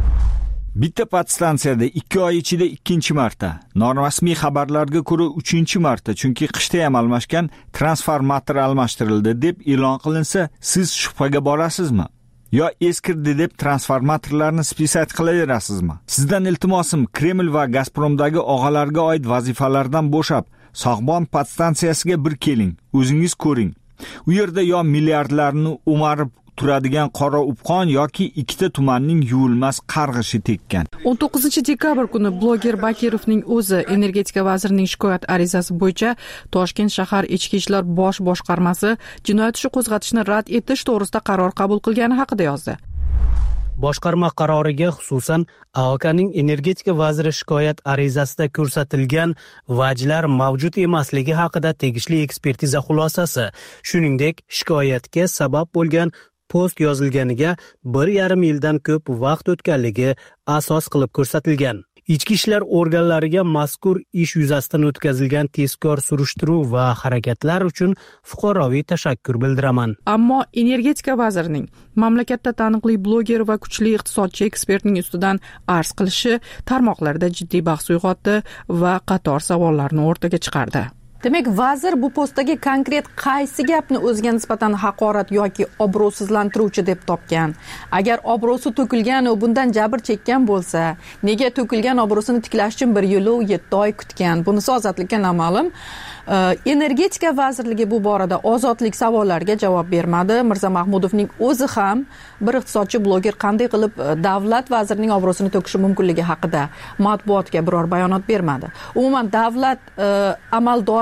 Bitta podstansiyada 2 oy ichida 2-chi marta, norasmiy xabarlarga ko'ra 3-chi marta, chunki qishda ham almashgan transformator almashtirildi deb e'lon qilinsa, siz shubhaga borasizmi? Yo eskirdi deb transformatorlarni spisat qilaverasizmi? Sizdan iltimosim, Kreml va Gazpromdagi og'alarga oid vazifalardan bo'shab, Sag'bon podstansiyasiga bir keling, o'zingiz ko'ring. U yerda yo milliardlarni o'marib turadigan qora upqon yoki ikkita tumanning yuvilmas qarg'ishi tekkan. 19 dekabr kuni bloger Bakirovning o'zi energetika vazirining shikoyat arizasi bo'yicha Toshkent shahar ichki ishlar bosh boshqarmasi jinoyat ishi qo'zg'atishni rad etish to'g'risida qaror qabul qilgani haqida yozdi. Boshqarma qaroriga xususan AOKning energetika vaziri shikoyat arizasida ko'rsatilgan vajlar mavjud emasligi haqida tegishli ekspertiza xulosasi, shuningdek shikoyatga sabab bo'lgan post yozilganiga 1,5 yildan ko'p vaqt o'tganligi asos qilib ko'rsatilgan. Ichki ishlar organlariga mazkur ish yuzasidan o'tkazilgan tezkor surishtiruv va harakatlar uchun fuqaroviy tashakkur bildiraman. Ammo energetika vazirining mamlakatda taniqli bloger va kuchli iqtisodchi ekspertning ustidan arz qilishi tarmoqlarda jiddiy bahs uyg'otdi va qator savollarni o'rtaga chiqardi. Demak, vazir bu postdagi konkret qaysi gapni o'ziga nisbatan haqorat yoki obro'sizlantiruvchi deb topgan? Agar obro'si to'kilgan va bundan jabr chekkan bo'lsa, nega to'kilgan obro'sini tiklash uchun 1 yil 7 oy kutgan? Bunisi ozodlikka noma'lum. Energetika vazirligi bu borada ozodlik savollariga javob bermadi. Mirzamahmudovning o'zi ham bir iqtisodchi bloger qanday qilib davlat vazirining obro'sini to'kishi mumkinligi haqida matbuotga biror bayonot bermadi. Umuman davlat amaldori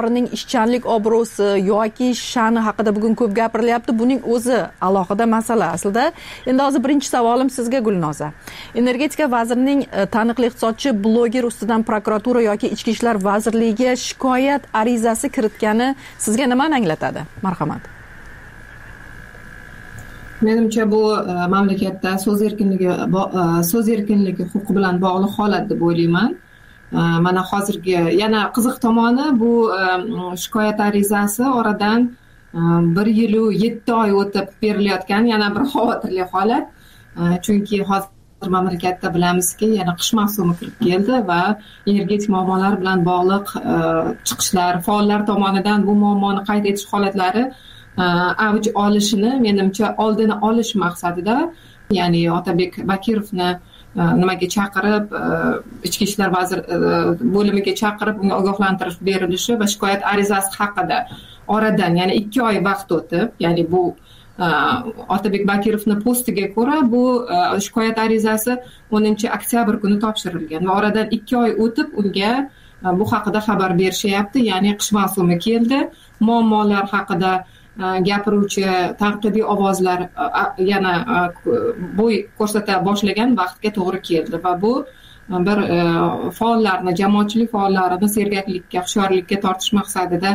fuqaroning ishchanlik obro'si yoki sha'ni haqida bugun ko'p gapirilyapti. Buning o'zi alohida masala aslida. Endi hozir birinchi savolim sizga Gulnoza. Energetika vazirining taniqli iqtisodchi bloger ustidan prokuratura yoki Ichki ishlar vazirligiga shikoyat arizasi kiritgani sizga nimani anglatadi? Marhamat. Menimcha bu mamlakatda so'z erkinligi huquqi bilan bog'liq holat deb o'ylayman. Mana hozirgi yana qiziq tomoni bu shikoyat arizasi oradan 1 yil 7 oy o'tib berilayotgan yana bir xavotirli holat. Chunki hozir mamlakatda bilamizki, yana qish mavsumi kirib keldi va energetik muammolar bilan bog'liq chiqishlar, faollar tomonidan bu muammoni qayd etish holatlari avj olishini menimcha oldini olish maqsadida, ya'ni Otabek Bakirovni nimaga chaqirib, Ichki ishlar vazir bo'limiga chaqirib unga ogohlantirish berilishi va shikoyat arizasi haqida oradan yana 2 oy vaqt o'tib, ya'ni bu Otabek Bakirovni postiga ko'ra bu shikoyat arizasi 10-oktyabr kuni topshirilgan va oradan 2 oy o'tib unga bu haqida xabar berishyapti, ya'ni qish mavsumi keldi, muammolar haqida gapiruvchi tanqidiy ovozlar yana bo'y ko'rsata boshlagan vaqtga to'g'ri keldi va bu bir faollarni, jamoatchilik faollarini sergaklikka, hushyorlikka tortish maqsadida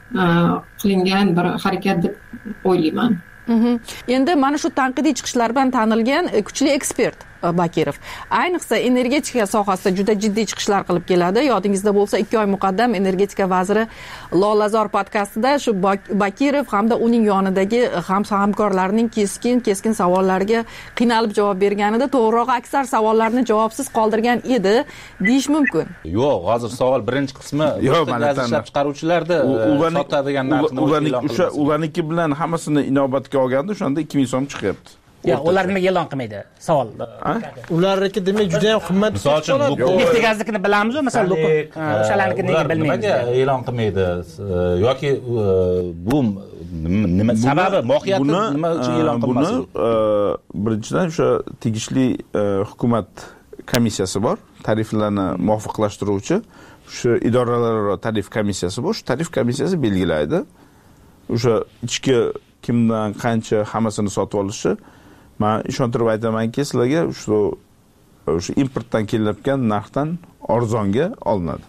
qilingan bir harakat deb o'ylayman. Endi mana shu tanqidiy chiqishlar bilan tanilgan kuchli ekspert Bakirov ayniqsa energetika sohasida juda jiddiy chiqishlar qilib keladi. Yodingizda bo'lsa 2 oy muqaddam energetika vaziri Lolazor podkastida shu Bakirov hamda uning yonidagi hamkorlarining keskin savollariga qiynalib javob berganida, to'g'rirog'i aksar savollarni javobsiz qoldirgan edi deyish mumkin. Yo'q, hozir savol birinchi qismi gaz ishlab chiqaruvchilarda sotadigan narxni ularniki bilan hammasini inobatga olganda o'shanda 2000 so'm chiqyapti. Ya, ular nimaga e'lon qilmaydi? Savol. Ularniki demak juda ham qimmat. Misol uchun Neftegaznikini bilamiz-ku, masalan, o'shalarnikini nega bilmaymiz? Nimaga e'lon qilmaydi? Yoki bu nima sababi, mohiyati nima uchun e'lon qilmaydi? Buni birinchidan o'sha tegishli hukumat komissiyasi bor, tariflarni muvofiqlashtiruvchi, o'sha idoralararo tarif komissiyasi bor. Shu tarif komissiyasi belgilaydi. O'sha ichki kimdan qancha hammasini sotib olishi, men ishontirib aytamanki, sizlarga o'sha importdan kelayotgan narxdan arzonga olinadi.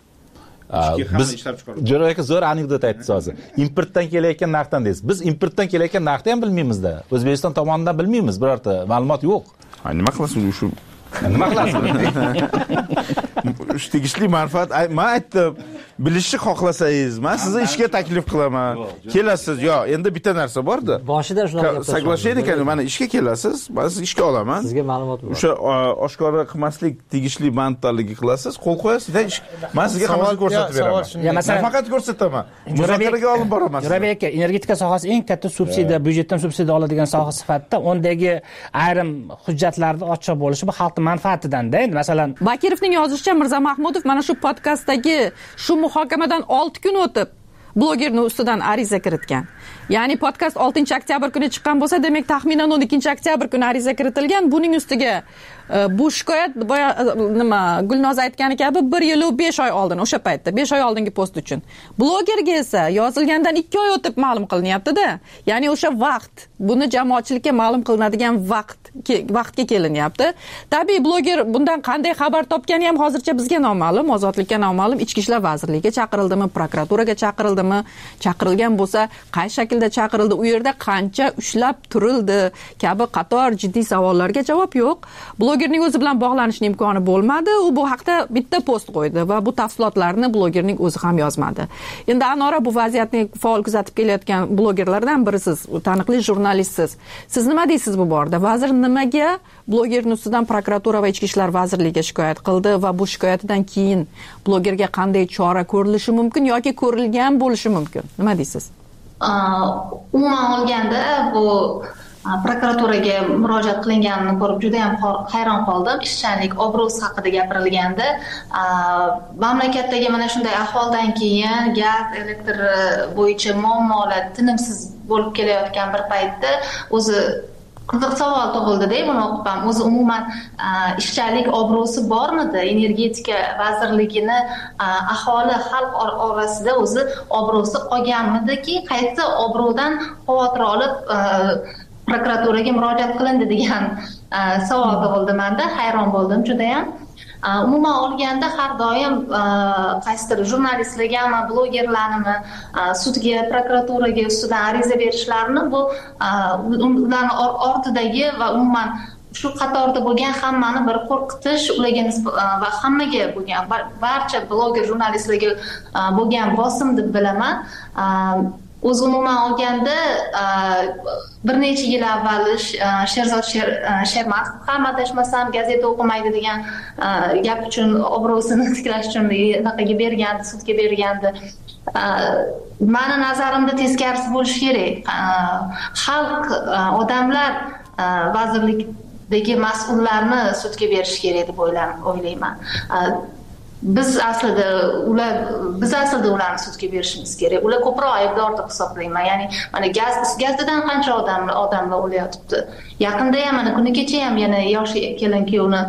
Biz Jo'ra aka zo'r anekdot aytdingiz hozir. Importdan kelayotgan narxdan deysiz. Biz importdan kelayotgan narxni ham bilmaymiz-da. O'zbekiston tomonidan bilmaymiz, birorta ma'lumot yo'q. Nima qilasiz shu? Nima qilasiz? Tegishli manfaat, men aytdim, bilishni xohlasangiz, men sizni ishga taklif qilaman. Kelasiz, yo, endi bitta narsa bor-da. Boshida shunaqa soglashaylik ekan, mana ishga kelasiz, men sizni ishga olaman. Sizga ma'lumot bor. O'sha oshkora qilmaslik tegishli manfaatlarga qilasiz, qo'l qo'yasiz, men sizga hammasini ko'rsatib beraman. Nafaqat ko'rsataman, muzokaraga olib boraman. Jo'rabek aka, energetika sohasi eng katta subsidiya, byudjetdan subsidiya oladigan soha sifatida undagi ayrim hujjatlarni ochiq bo'lishi bu xalqning manfaatidan-da. Endi masalan, Bakirovning yozishicha Mirza Mahmudov mana shu podkastdagi shu muhokamadan 6 kun o'tib blogerning ustidan ariza kiritgan. Ya'ni podkast 6-oktyabr kuni chiqqan bo'lsa, demak taxminan 12-oktyabr kuni ariza kiritilgan. Buning ustiga bu shikoyat Gulnoza aytgani kabi 1 yil 5 oy oldin, o'sha paytda 5 oy oldingi post uchun. Blogerga esa yozilgandan 2 oy o'tib ma'lum qilinyapti-da. Ya'ni o'sha vaqt, buni jamoatchilikka ma'lum qilinadigan vaqtga kelinyapti. Tabiiy bloger bundan qanday xabar topgani ham hozircha bizga noma'lum, ozodlikka noma'lum. Ichki ishlar vazirligiga chaqirildimi, prokuraturaga chaqirildimi, chaqirilgan bo'lsa qay shaklda chaqirildi, u yerda qancha ushlab turildi kabi qator jiddiy savollarga javob yo'q. Blogerning o'zi bilan bog'lanishning imkoni bo'lmadi. U bu haqda bitta post qo'ydi va bu tafsilotlarni blogerning o'zi ham yozmadi. Endi Anora, bu vaziyatni faol kuzatib kelayotgan blogerlardan birisiz, taniqli jurnalistsiz. Siz nima deysiz bu borada? Vazir nimaga blogerning ustidan prokuratura va Ichki ishlar vazirligiga shikoyat qildi va bu shikoyatidan keyin blogerga qanday chora ko'rilishi mumkin yoki ko'rilgan bo'lishi mumkin? Nima deysiz? Umuman olganda bu prokuraturaga murojaat qilinganini ko'rib juda ham hayron qoldim. Ishchanlik obro'si haqida gapirilganda, mamlakatdagi mana shunday ahvoldan keyin gaz, elektr bo'yicha muammolar tinimsiz bo'lib kelayotgan bir paytda o'zi qiziq savol tug'ildida buni o'qib ham o'zi umuman ishchanlik obro'si bormidi energetika vazirligini aholi xalq orasida o'zi obro'si qolganmidiki qaysi obro'dan xavotir olib prokuraturaga murojaat qilindi degan savol tug'ildi manda. Hayron bo'ldim judayam. Umuman olganda har doim qaysidir jurnalistlargami, blogerlarnimi sudga, prokuraturaga ustidan ariza berishlarini bu ularning ortidagi va umuman shu qatorda bo'lgan hammani bir qo'rqitish ularga va hammaga bo'lgan barcha bloger jurnalistlarga bo'lgan bosim deb bilaman. O'zi umuman olganda bir necha yil avval Sherzod Shermatov ham adashmasam gazeta o'qimaydi degan gap uchun obro'sini tiklash uchun anaqaga bergandi, sudga bergandi. Mani nazarimda teskarisi bo'lishi kerak. Xalq, odamlar vazirlikdagi mas'ullarni sudga berish kerak deb o'ylayman. Biz aslida ularni sudga berishimiz kerak. Ular ko'proq aybdor deb hisoblayman. Ya'ni mana gazdan qancha odamlar o'layotibdi. Yaqinda ham mana kuni kecha ham yana yosh kelin kuyovni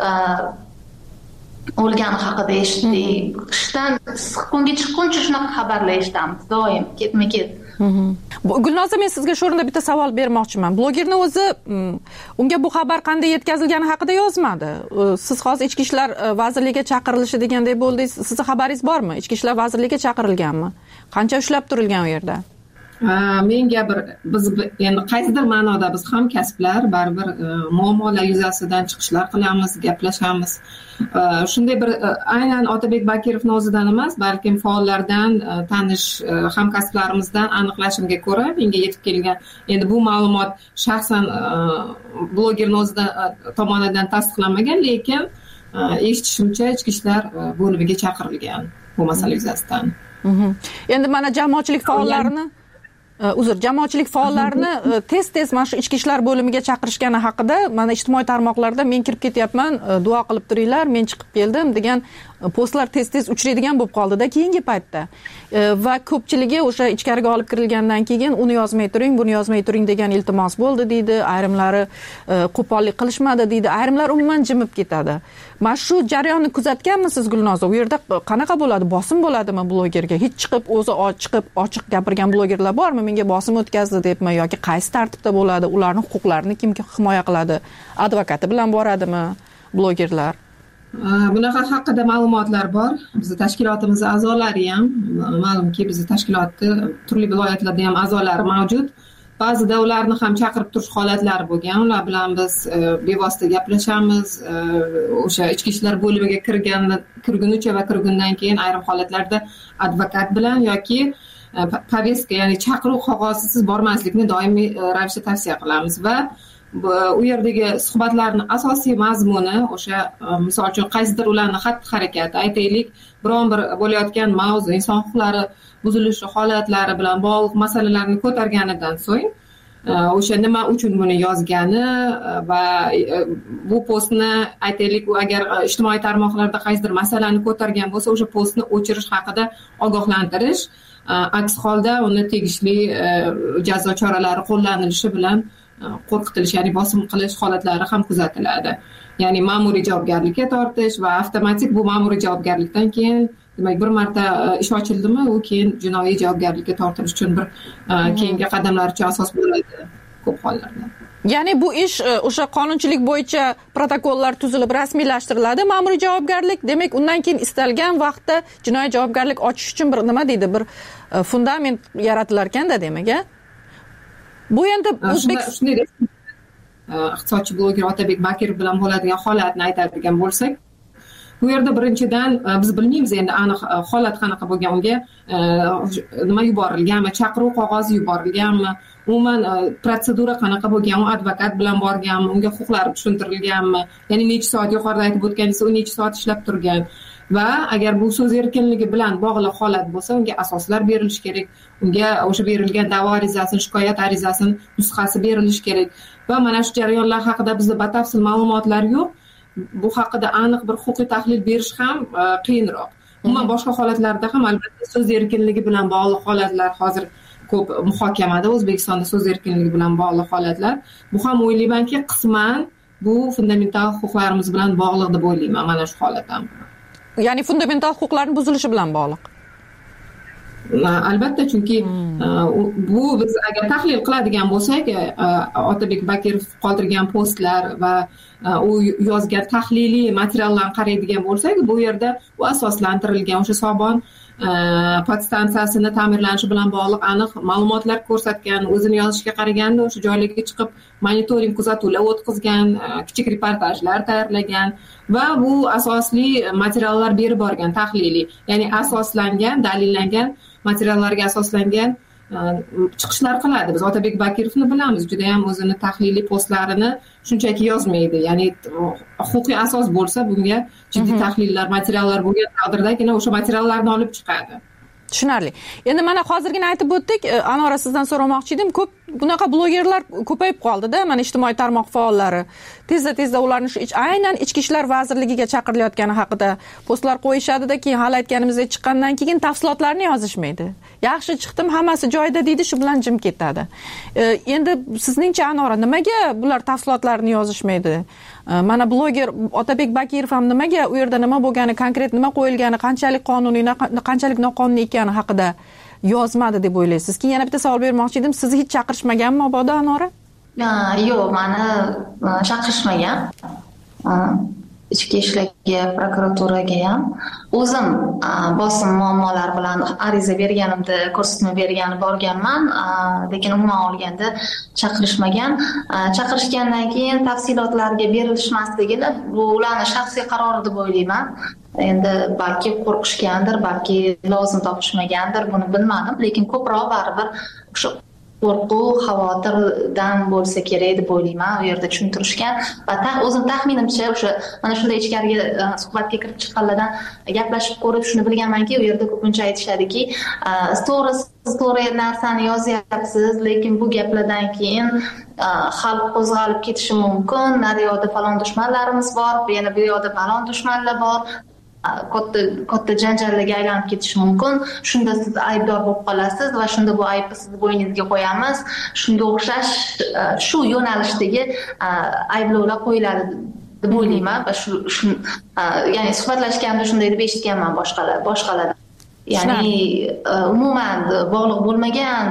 o'lgani haqida eshitdik. Qishdan kunga chiqquncha shunaqa xabarlar eshitamiz doim, ketma-ket. Gulnoza, men sizga shu o'rinda bitta savol bermoqchiman. Blogerning o'zi unga bu xabar qanday yetkazilgani haqida yozmadi. Siz hozir Ichki ishlar vazirligiga chaqirilishi degandek bo'ldingiz. Sizning xabaringiz bormi? Ichki ishlar vazirligiga chaqirilganmi? Qancha ushlab turilgan u yerda? Menga biz endi qaysidir ma'noda biz hamkasblar baribir muammolar yuzasidan chiqishlar qilamiz, gaplashamiz. Shunday bir aynan Otabek Bakirovning o'zidan emas, balkim faollardan, tanish hamkasblarimizdan aniqlashimga ko'ra menga yetib kelgan. Endi bu ma'lumot shaxsan blogerning o'zidan tomonidan tasdiqlanmagan, lekin eshitishimcha Ichki ishlar bo'limiga chaqirilgan bu masala yuzasidan. Endi mana jamoatchilik faollarini tez mana shu Ichki ishlar bo'limiga chaqirishgani haqida mana ijtimoiy tarmoqlarda men kirib ketyapman, duo qilib turinglar, men chiqib keldim degan postlar tez uchraydigan bo'lib qoldi-da keyingi paytda. Va ko'pchiligi o'sha ichkariga olib kirilgandan keyin uni yozmay turing, buni yozmay turing degan iltimos bo'ldi deydi, ayrimlari qo'pollik qilishmadi deydi, ayrimlar umuman jimib ketadi. Mana shu jarayonni kuzatganmisiz Gulnoza? U yerda qanaqa bo'ladi? Bosim bo'ladimi blogerga? Hech chiqib o'zi ochiq gapirgan blogerlar bormi? Menga bosim o'tkazdi debmi yoki qaysi tartibda bo'ladi? Ularning huquqlarini kim himoya qiladi? Advokati bilan boradimi blogerlar? Bunaqa haqida ma'lumotlar bor. Bizning tashkilotimiz a'zolari ham, ma'lumki bizning tashkilotda turli viloyatlarda ham a'zolari mavjud. Ba'zida ularni ham chaqirib turish holatlari bo'lgan. Ular bilan biz bevosita gaplashamiz. O'sha ichki ishlar bo'limiga kirgunicha va kirgundan keyin ayrim holatlarda advokat bilan yoki poveska, ya'ni chaqiruv qog'ozisiz bormaslikni doimiy ravishda tavsiya qilamiz va u yerdagi suhbatlarning asosiy mazmuni o'sha misol uchun qaysidir ularning xatti-harakati, aytaylik, biron bir bo'layotgan mavzu, inson huquqlari buzilishi holatlari bilan bog'liq masalalarni ko'targanidan so'ng o'sha nima uchun buni yozgani va bu postni aytaylik, u agar ijtimoiy tarmoqlarda qaysidir masalani ko'targan bo'lsa, o'sha postni o'chirish haqida ogohlantirish, aks holda uni tegishli jazo choralari qo'llanilishi bilan qo'rqitilish, ya'ni bosim qilish holatlari ham kuzatiladi. Ya'ni ma'muriy javobgarlikka tortish va avtomatik bu ma'muriy javobgarlikdan keyin, demak, bir marta ish ochildimi, u keyin jinoiy javobgarlikka tortilish uchun bir keyingi qadamlar uchun asos bo'ladi ko'p hollarda. Ya'ni bu ish o'sha qonunchilik bo'yicha protokollar tuzilib rasmiylashtiriladi, ma'muriy javobgarlik, demak, undan keyin istalgan vaqtda jinoiy javobgarlik ochish uchun bir nima deydi, bir fundament yaratilar ekanda, demak, bu endi iqtisodchi bloger Otabek Bakirov bilan bo'ladigan holatni aytadigan bo'lsak, bu yerda birinchidan biz bilmaymiz endi aniq holat qanaqa bo'lgan, unga nima yuborilganmi, chaqiruv qog'ozi yuborilganmi, umuman protsedura qanaqa bo'lgan, u advokat bilan borganmi, unga huquqlari tushuntirilganmi, ya'ni necha soat, yuqorida aytib o'tganingiz, u necha soat ishlab turgan va agar bu so'z erkinligi bilan bog'liq holat bo'lsa, unga asoslar berilishi kerak, unga o'sha berilgan da'vo arizasini, shikoyat arizasini nusxasi berilishi kerak va mana shu jarayonlar haqida bizda batafsil ma'lumotlar yo'q. Bu haqida aniq bir huquqiy tahlil berish ham qiyinroq. Umuman boshqa holatlarda ham albatta so'z erkinligi bilan bog'liq holatlar hozir ko'p muhokamada O'zbekistonda so'z erkinligi bilan bog'liq holatlar. Bu ham o'ylaymanki, qisman bu fundamental huquqlarimiz bilan bog'liq deb o'ylayman, mana shu holat ham. Ya'ni fundamental huquqlarning buzilishi bilan bog'liq. Albatta, chunki bu biz agar tahlil qiladigan bo'lsak, Otabek Bakirov qoldirgan postlar va u yozgan tahliliy materiallarni qaraydigan bo'lsak, bu yerda u asoslantirilgan o'sha Sobon podstansiyasini ta'mirlanishi bilan bog'liq aniq ma'lumotlar ko'rsatgan, o'zini yozishiga qaraganda o'sha joylarga chiqib monitoring kuzatuvlar o'tkazgan, kichik reportajlar tayyorlagan va bu asosli materiallar berib borgan tahliliy, ya'ni asoslangan, dalillangan materiallarga asoslangan chiqishlar qiladi. Biz Otabek Bakirovni bilamiz, juda ham o'zini tahliliy postlarini shunchaki yozmaydi. Ya'ni huquqiy asos bo'lsa, bunga jiddiy tahlillar, materiallar bo'lgan taqdirdagina o'sha materiallarni olib chiqadi. Tushunarli. Endi mana hozirgina aytib o'tdik, Anora sizdan so'ramoqchi edim, ko'p bunaqa blogerlar ko'payib qoldi-da, mana ijtimoiy tarmoq faollari. Tezda ularni shu aynan Ichki ishlar vazirligiga chaqirilayotgani haqida postlar qo'yishadi-da, keyin hali aytganimizdek chiqqandan keyin tafsilotlarni yozishmaydi. Yaxshi chiqdim, hammasi joyida deydi, shu bilan jim ketadi. Endi sizningcha Anora, nimaga bular tafsilotlarni yozishmaydi? Mana bloger Otabek Bakirov ham nimaga u yerda nima bo'lgani, konkret nima qo'yilgani, qanchalik qonuniy, qanchalik noqonuniy ekani haqida yozmadi deb o'ylaysiz? Keyin yana bitta savol bermoqchi edim. Sizni hech chaqirishmaganmi mabodo Anora? Yo'q, meni chaqirishmagan. Ichki ishlarga, prokuraturaga ham o'zim bosim muammolar bilan ariza berganimda ko'rsatma bergani borganman, lekin umuman olganda chaqirishmagan. Chaqirishgandan keyin tafsilotlarga berilishmasligi bu ularning shaxsiy qarori deb o'ylayman. Endi balki qo'rqishgandir, balki lozim topishmagandir, buni bilmadim, lekin ko'proq baribir o'sha qo'rquv, xavotirdan bo'lsa kerak deb o'ylayman. U yerda tushuntirishgan va o'zim taxminimcha o'sha mana shunday ichkariga suhbatga kirib chiqqanlardan gaplashib ko'rib shuni bilganmanki, u yerda ko'pincha aytishadiki, to'g'ri narsani yozyapsiz, lekin bu gaplardan keyin xalq qo'zg'alib ketishi mumkin. Naryoqda falon dushmanlarimiz bor, yana bu yoqda falon dushmanlar bor. Katta janjallarga aylanib ketishi mumkin. Shunda siz aybdor bo'lib qolasiz va shunda bu aybni sizni bo'yningizga qo'yamiz. Shunga o'xshash shu yo'nalishdagi ayblovlar qo'yiladi deb o'ylayman va shu ya'ni suhbatlashganda shunday deb eshitganman boshqalardan. Ya'ni umuman bog'liq bo'lmagan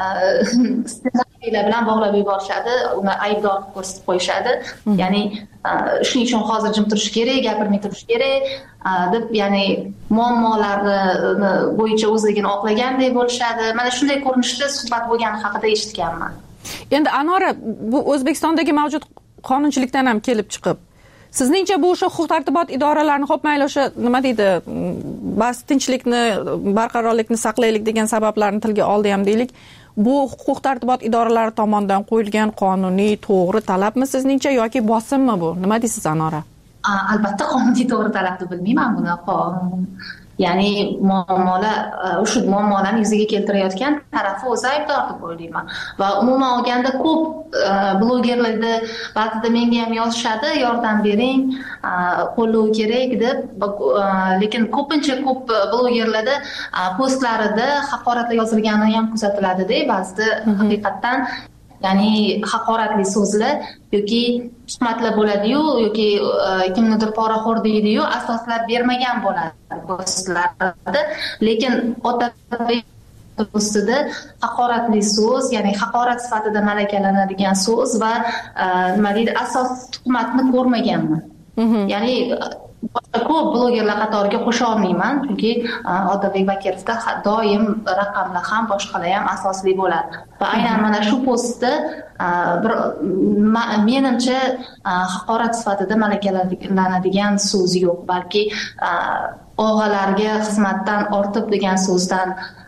ssenariylar bilan bog'lab yuborishadi, uni aybdor ko'rsatib qo'yishadi. Ya'ni shuning uchun hozir jim turish kerak, gapirmay turish kerak deb, ya'ni muammolarni bo'yicha o'zligini oqlaganday bo'lishadi. Mana shunday ko'rinishda suhbat bo'lgani haqida eshitganman. Endi Anora, bu O'zbekistondagi mavjud qonunchilikdan ham kelib chiqib, sizningcha bu o'sha huquq-tartibot idoralarini xo'p mayli o'sha nima deydi, bas tinchlikni, barqarorlikni saqlaylik degan sabablarni tilga oldi ham deylik, bu huquq-tartibot idoralari tomonidan qo'yilgan qonuniy to'g'ri talabmi sizningcha yoki bosimmi bu? Nima deysiz Anora? Albatta qonuniy to'g'ri talab deb bilmayman buni. Ya'ni o'sha muammolarni yuzaga keltirayotgan tarafi o'zi aybdor deb o'ylayman. Va umuman olganda ko'p blogerlarda ba'zida menga ham yozishadi, yordam bering, qo'llov kerak deb, lekin ko'pincha ko'p blogerlarda postlarida haqoratlar yozilgani ham kuzatiladi-da, ba'zida haqiqatan ya'ni haqoratli so'zlar yoki tuhmatlar bo'ladi-yu, yoki kimnidir poraxo'r deydi-yu, asoslab bermagan bo'ladi postlarda. Lekin Otabek ustida haqoratli so'z, ya'ni haqorat sifatida malakalanadigan so'z va nima deydi, asos tuhmatni ko'rmaganman. Ya'ni boshqa ko'p blogerlar qatoriga qo'sha olmayman, chunki Otabek Bakirovda doim raqamlar ham boshqalar ham asosli bo'ladi. Va aynan mana shu postda menimcha haqorat sifatida malakalanadigan so'z yo'q, balki og'alarga xizmatdan ortib degan so'zdan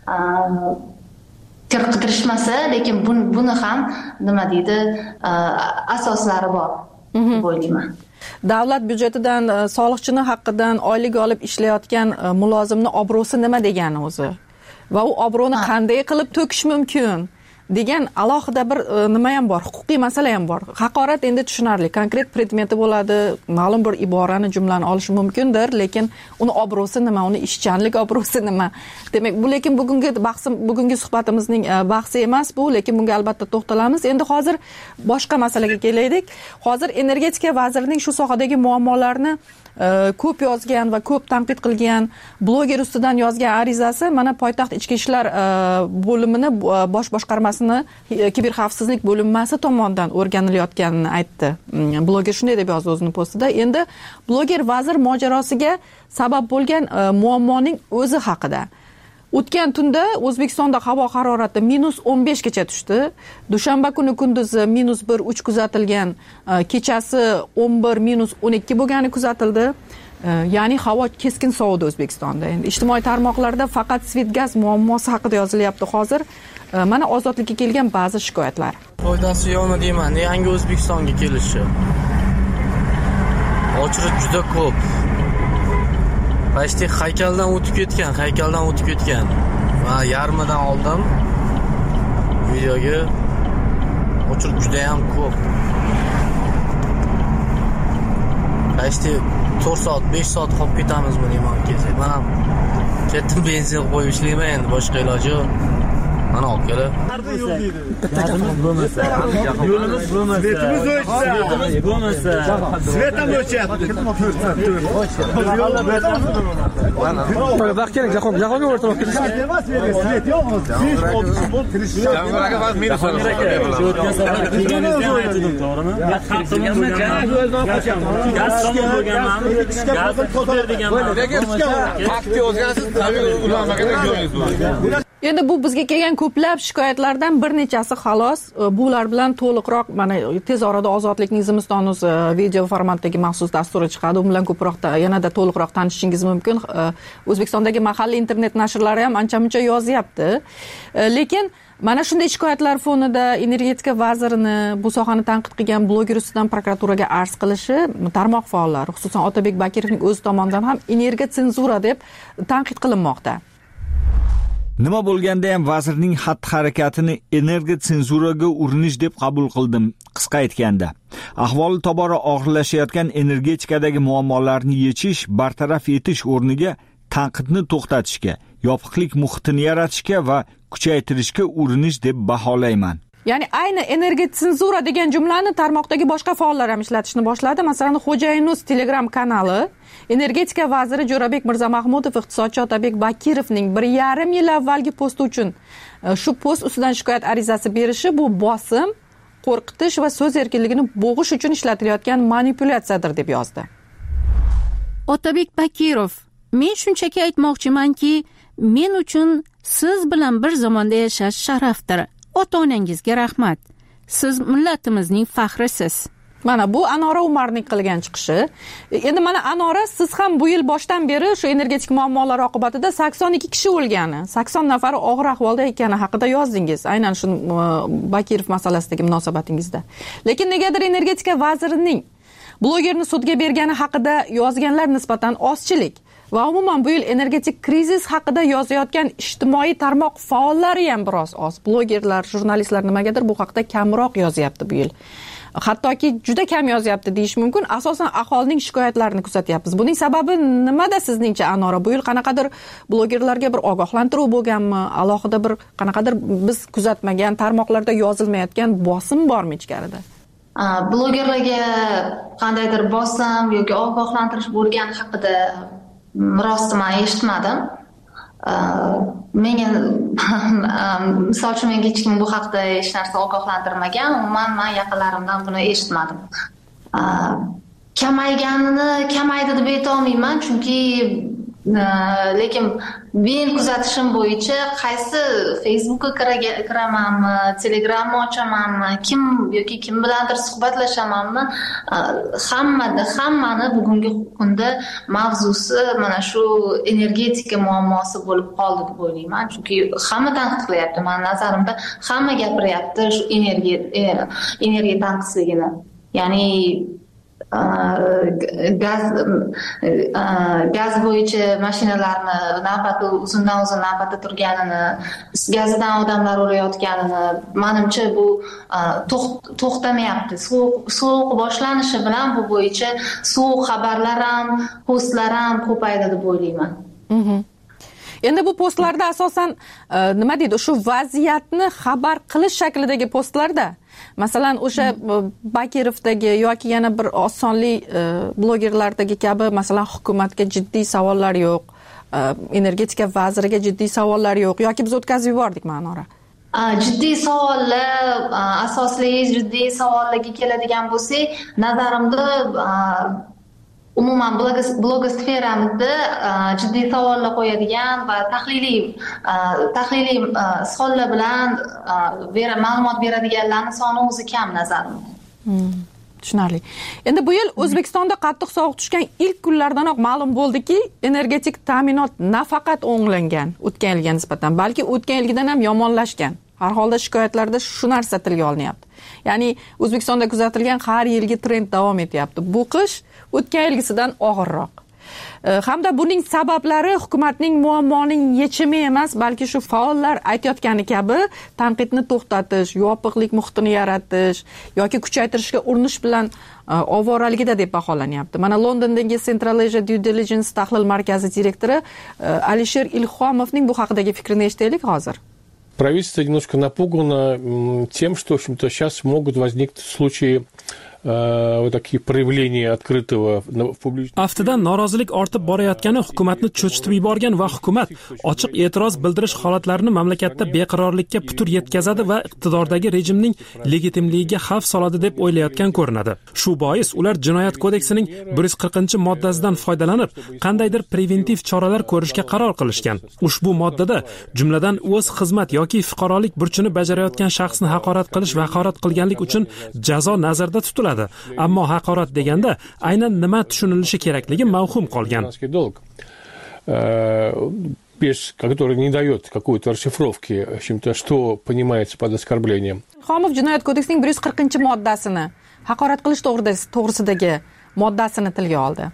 kirishmasa, lekin buni ham nima deydi, asoslari bor deb o'ylayman. Davlat byudjetidan, soliqchini haqqidan oylik olib ishlayotgan mulozimni obro'si nima degani o'zi? Va u obro'ni qanday qilib to'kish mumkin? degan alohida bir nima ham bor, huquqiy masala ham bor. Haqorat endi tushunarli, konkret predmeti bo'ladi, ma'lum bir iborani, jumlani olishi mumkindir, lekin uni obro'si nima, uni ishchanlik obro'si nima? Demak, bu lekin bugungi suhbatimizning bahsi emas bu, lekin bunga albatta to'xtalamiz. Endi hozir boshqa masalaga kelaylik. Hozir energetika vazirining shu sohadagi muammolarni ko'p yozgan va ko'p tanqid qilgan bloger ustidan yozgan arizasi mana poytaxt ichki ishlar bo'limini bosh boshqarmasini kiberxavfsizlik bo'linmasi tomonidan o'rganilayotganini aytdi. Bloger shunday deb yozdi o'zining postida. Endi bloger vazir mojarosiga sabab bo'lgan muammoning o'zi haqida. O'tgan tunda O'zbekistonda havo harorati -15 gacha tushdi. Dushanba kuni kunduzi -1-3 kuzatilgan, kechasi 11-12 bo'lgani kuzatildi. Ya'ni havo keskin sovidi O'zbekistonda. Endi ijtimoiy tarmoqlarda faqat Svetgaz muammosi haqida yozilyapti hozir. Mana Ozodlikka kelgan ba'zi shikoyatlar. Foydasi yo'qmi deyman, yangi O'zbekistonga kelishi. Ochlik juda ko'p. Pashti haykaldan o'tib ketgan. Va yarmidan oldim. Videoga o'chirib juda ham ko'p. Pashti 4 soat, 5 soat qolib ketamizmi deyman kelsak. Men ham ketdim benzin qo'yib ishlayman, endi boshqa iloji yo'q. Mana olib kelib. Yo'limiz bo'lmasa, svetimiz bo'lmasa, svet ham o'chyapti. Vaqt kerak, jahonga o'rtoq kirish. Svet yo'q hozir. 5-6 volt kirish. Jamg'araga faqat minus olib. Shu o'tgan safar kelganingizda aytdim, to'g'rimi? Gaz tomon bo'lganman. Gaz ko'tar deganman. Vaqtga o'zgarasiz, tabiiy ulanmagan joyingiz bor. Endi bu bizga kelgan ko'plab shikoyatlardan bir nechasi xolos. Bular bilan to'liqroq mana tez orada Ozodlikning Zimiston.uz video formatdagi maxsus dasturi chiqadi. U bilan ko'proq yanada to'liqroq tanishishingiz mumkin. O'zbekistondagi mahalliy internet nashrlari ham ancha-muncha yozyapti. Lekin mana shunday shikoyatlar fonida energetika vazirini bu sohani tanqid qilgan bloger ustidan prokuraturaga arz qilishi tarmoq faollari, xususan Otabek Bakirovning o'zi tomonidan ham energetika senzura deb tanqid qilinmoqda. Nima bo'lganda ham vazirning xatti-harakatini energetika senzuraga urinish deb qabul qildim. Qisqa aytganda, ahvoli tobora og'irlashayotgan energetikadagi muammolarni yechish, bartaraf etish o'rniga tanqidni to'xtatishga, yopiqlik muhitini yaratishga va kuchaytirishga urinish deb baholayman. Ya'ni ayni energetika senzura degan jumlani tarmoqdagi boshqa faollar ham ishlatishni boshladi. Masalan, Xo'jayinuz Telegram kanali energetika vaziri Jo'rabek Mirzamahmudov iqtisodchi Otabek Bakirovning 1,5 yil avvalgi posti uchun shu post ustidan shikoyat arizasi berishi bu bosim, qo'rqitish va so'z erkinligini bo'g'ish uchun ishlatilayotgan manipulyatsiyadir deb yozdi. Otabek Bakirov: "Men shunchaki aytmoqchimanki, men uchun siz bilan bir zamonda yashash sharafdir. Ota-onangizga rahmat. Siz millatimizning faxrisiz." Mana bu Anora Umarning qilgan chiqishi. Endi mana Anora, siz ham bu yil boshdan beri shu energetik muammolar oqibatida 82 kishi o'lgani, 80 nafari og'ir ahvolda ekani haqida yozdingiz. Aynan shu Bakirov masalasidagi munosabatingizda. Lekin negadir energetika vazirining blogerni sudga bergani haqida yozganlar nisbatan ozchilik va umuman bu yil energetik krizis haqida yozayotgan ijtimoiy tarmoq faollari ham biroz oz. Blogerlar, jurnalistlar nimagadir bu haqida kamroq yozyapti bu yil. Hattoki juda kam yozyapti deyish mumkin. Asosan aholining shikoyatlarini kuzatyapmiz. Buning sababi nimada sizningcha Anora? Bu yil qanaqadir blogerlarga bir ogohlantiruv bo'lganmi? Alohida bir qanaqadir biz kuzatmagan tarmoqlarda yozilmayotgan bosim bormi ichkarida? Blogerlarga qandaydir bosim yoki ogohlantirish bo'lgani haqida rostmi eshitmadim. Menga misol uchun menga hech kim bu haqda hech narsa ogohlantirmagan. Umuman men yaqinlarimdan buni eshitmadim. Kamaydi deb aytolmayman, chunki lekin men kuzatishim bo'yicha qaysi Facebookga kiramanmi, Telegramni ochamanmi, kim bilandir suhbatlashamanmi, hammani bugungi kunda mavzusi mana shu energetika muammosi bo'lib qoldi deb o'ylayman. Chunki hamma tanqid qilyapti. Men nazarimda hamma gapiryapti shu energiya tanqisligini. Ya'ni gaz bo'yicha mashinalarni navbati uzundan uzun navbatda turganini, gazidan odamlar o'layotganini, menimcha bu to'xtamayapti. Sovuq boshlanishi bilan bu bo'yicha sovuq xabarlar ham, postlar ham ko'paydi deb o'ylayman. Endi bu postlarda asosan nima deydi, shu vaziyatni xabar qilish shaklidagi postlarda, masalan o'sha Bakirovdagi yoki yana bir osonli blogerlardagi kabi, masalan hukumatga jiddiy savollar yo'q, energetika vaziriga jiddiy savollar yo'q, yoki biz o'tkazib yubordik Ma'nora. Jiddiy savollar, asosli jiddiy savollarga keladigan bo'lsak, nazarimda umuman blogosferamizda jiddiy savollar qo'yadigan va tahliliy savollar bilan ma'lumot beradiganlarning soni o'zi kam nazarimda. Tushunarli. Endi bu yil O'zbekistonda qattiq sovuq tushgan ilk kunlardanoq ma'lum bo'ldiki, energetik ta'minot nafaqat o'nglangan o'tgan yilga nisbatan, balki o'tgan yilgidan ham yomonlashgan. Har holda shikoyatlarda shu narsa tilga olinyapti. Ya'ni O'zbekistonda kuzatilgan har yilgi trend davom etyapti. Bu qish o'tgan yilgisidan og'irroq. Hamda buning sabablari hukumatning muammoning yechimi emas, balki shu faollar aytayotgani kabi tanqidni to'xtatish, yopiqlik muhitini yaratish yoki kuchaytirishga urinish bilan ovoraligida deb baholanyapti. Mana Londondagi Central Asia Due Diligence tahlil markazi direktori Alisher Ilhomovning bu haqidagi fikrini eshitaylik hozir. Правительство немножко напугано тем, что, в общем-то, сейчас могут возникнуть случаи вот такие проявления открытого в публичном. Aftidan norozilik ortib borayotgani hukumatni cho'chitib yuborgan va hukumat ochiq e'tiroz bildirish holatlarini mamlakatda beqarorlikka putur yetkazadi va iqtidordagi rejimning legitimligiga xavf soladi deb o'ylayotgan ko'rinadi. Shu bois ular Jinoyat kodeksining 140-moddasidan foydalanib, qandaydir preventiv choralar ko'rishga qaror qilishgan. Ushbu moddada jumladan o'z xizmat yoki fuqarolik burchini bajarayotgan shaxsni haqorat qilish va haqorat qilganlik uchun jazo nazarda tutiladi. Ammo haqorat deganda aynan nima tushunilishi kerakligi mavhum qolgan. Который не дает какой-то расшифровки, в общем-то, что понимается под оскорблением. Xomov Jinoyat kodeksining 140-moddasini, haqorat qilish to'g'risidagi moddasini tilga oldi.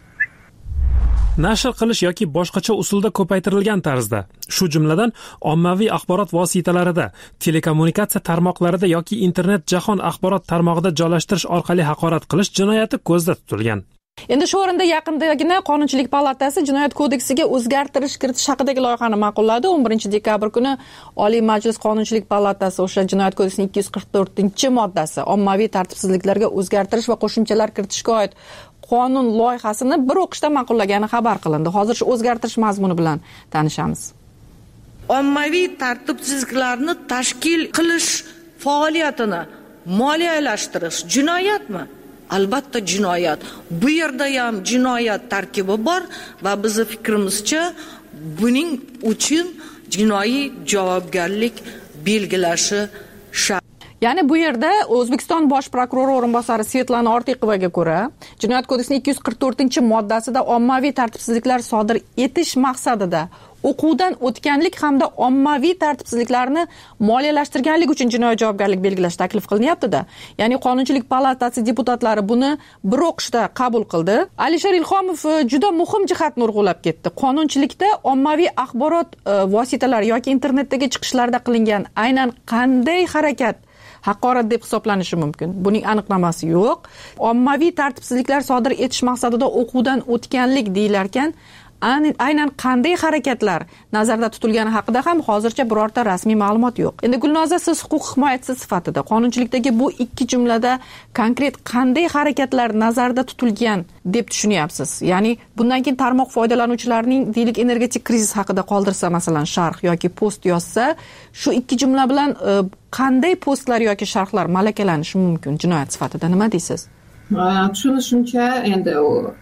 Nashr qilish yoki boshqacha usulda ko'paytirilgan tarzda, shu jumladan ommaviy axborot vositalarida, telekommunikatsiya tarmoqlarida yoki internet jahon axborot tarmog'ida joylashtirish orqali haqorat qilish jinoyati ko'zda tutilgan. Endi shu o'rinda yaqindagina Qonunchilik palatasi Jinoyat kodeksiga o'zgartirish kiritish haqidagi loyihani ma'qulladi. 11-dekabr kuni Oliy Majlis Qonunchilik palatasi o'sha Jinoyat kodeksining 244-moddasi ommaviy tartibsizliklarga o'zgartirish va qo'shimchalar kiritishga oid qonun loyihasini bir o'qishda ma'qullagani xabar qilindi. Hozir shu o'zgartirish mazmuni bilan tanishamiz. Ommaviy tartibsizliklarni tashkil qilish faoliyatini moliyalashtirish jinoyatmi? Albatta jinoyat. Bu yerda ham jinoyat tarkibi bor va bizning fikrimizcha buning uchun jinoiy javobgarlik belgilashi shart. Ya'ni bu yerda O'zbekiston bosh prokurori o'rinbosari Svetlana Ortiqovaga ko'ra, Jinoyat kodeksining 244-moddasida ommaviy tartibsizliklar sodir etish maqsadida o'quvdan o'tganlik hamda ommaviy tartibsizliklarni moliyalashtirganlik uchun jinoiy javobgarlik belgilash taklif qilinyapti-da. Ya'ni Qonunchilik palatasi deputatlari buni bir o'qishda qabul qildi. Alisher Ilhomov juda muhim jihatni urg'ulab ketdi. Qonunchilikda ommaviy axborot vositalari yoki internetdagi chiqishlarda qilingan aynan qanday harakat haqorat deb hisoblanishi mumkin. Buning aniqlamasi yo'q. Ommaviy tartibsizliklar sodir etish maqsadida o'quvdan o'tganlik deyilarkan, aynan qanday harakatlar nazarda tutilgani haqida ham hozircha birorta rasmiy ma'lumot yo'q. Endi Gulnoza, siz huquq himoyachisi sifatida Qonunchilikdagi bu ikki jumlada konkret qanday harakatlar nazarda tutilgan deb tushunyapsiz? Ya'ni bundan keyin tarmoq foydalanuvchilarining deylik energetik krizis haqida qoldirsa, masalan, sharh yoki post yozsa, shu ikki jumla bilan qanday postlar yoki sharhlar malakalanishi mumkin jinoyat sifatida? Nima deysiz? Tushunishimcha, endi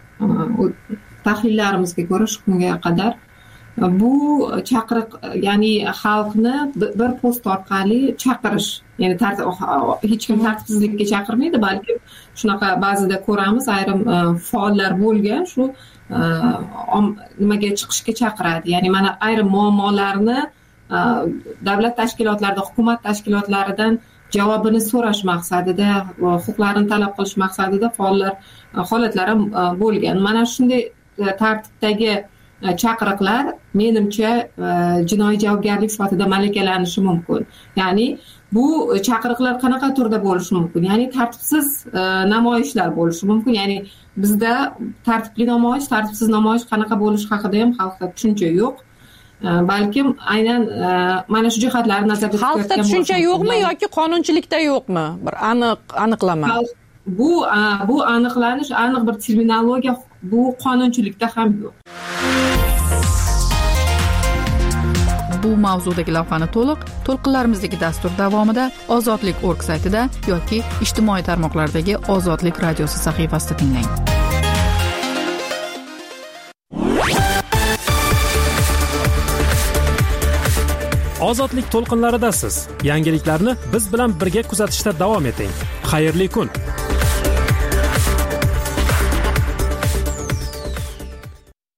tahlillarimizga ko'ra shu kunga qadar bu chaqiriq, ya'ni xalqni bir post orqali chaqirish, ya'ni hech kim tartibsizlikka chaqirmaydi, balki shunaqa ba'zida ko'ramiz, ayrim faollar bo'lgan shu nimaga chiqishga chaqiradi. Ya'ni mana ayrim muammolarni davlat tashkilotlarida, hukumat tashkilotlaridan javobini so'rash maqsadida va huquqlarini talab qilish maqsadida holatlari bo'lgan. Mana shunday tartibdagi chaqiriqlar menimcha jinoiy javobgarlik sifatida malakalanishi mumkin. Ya'ni bu chaqiriqlar qanaqa turda bo'lishi mumkin? Ya'ni tartibsiz namoyishlar bo'lishi mumkin. Ya'ni bizda tartibli namoyish, tartibsiz namoyish qanaqa bo'lishi haqida ham xalqda tushuncha yo'q. Balkim aynan mana shu jihatlarni nazarda tutayotgan xalqda tushuncha yo'qmi yoki qonunchilikda yo'qmi? Bir aniqlama. Bu aniqlanish, aniq bir terminologiya bu qonunchilikda ham yo'q. Bu mavzudagi lavhani to'lqinlarimizdagi dastur davomida Ozodlik.org saytida yoki ijtimoiy tarmoqlardagi Ozodlik radiosi sahifasida tinglang. Ozodlik to'lqinlaridasiz. Yangiliklarni biz bilan birga kuzatishda davom eting. Xayrli kun.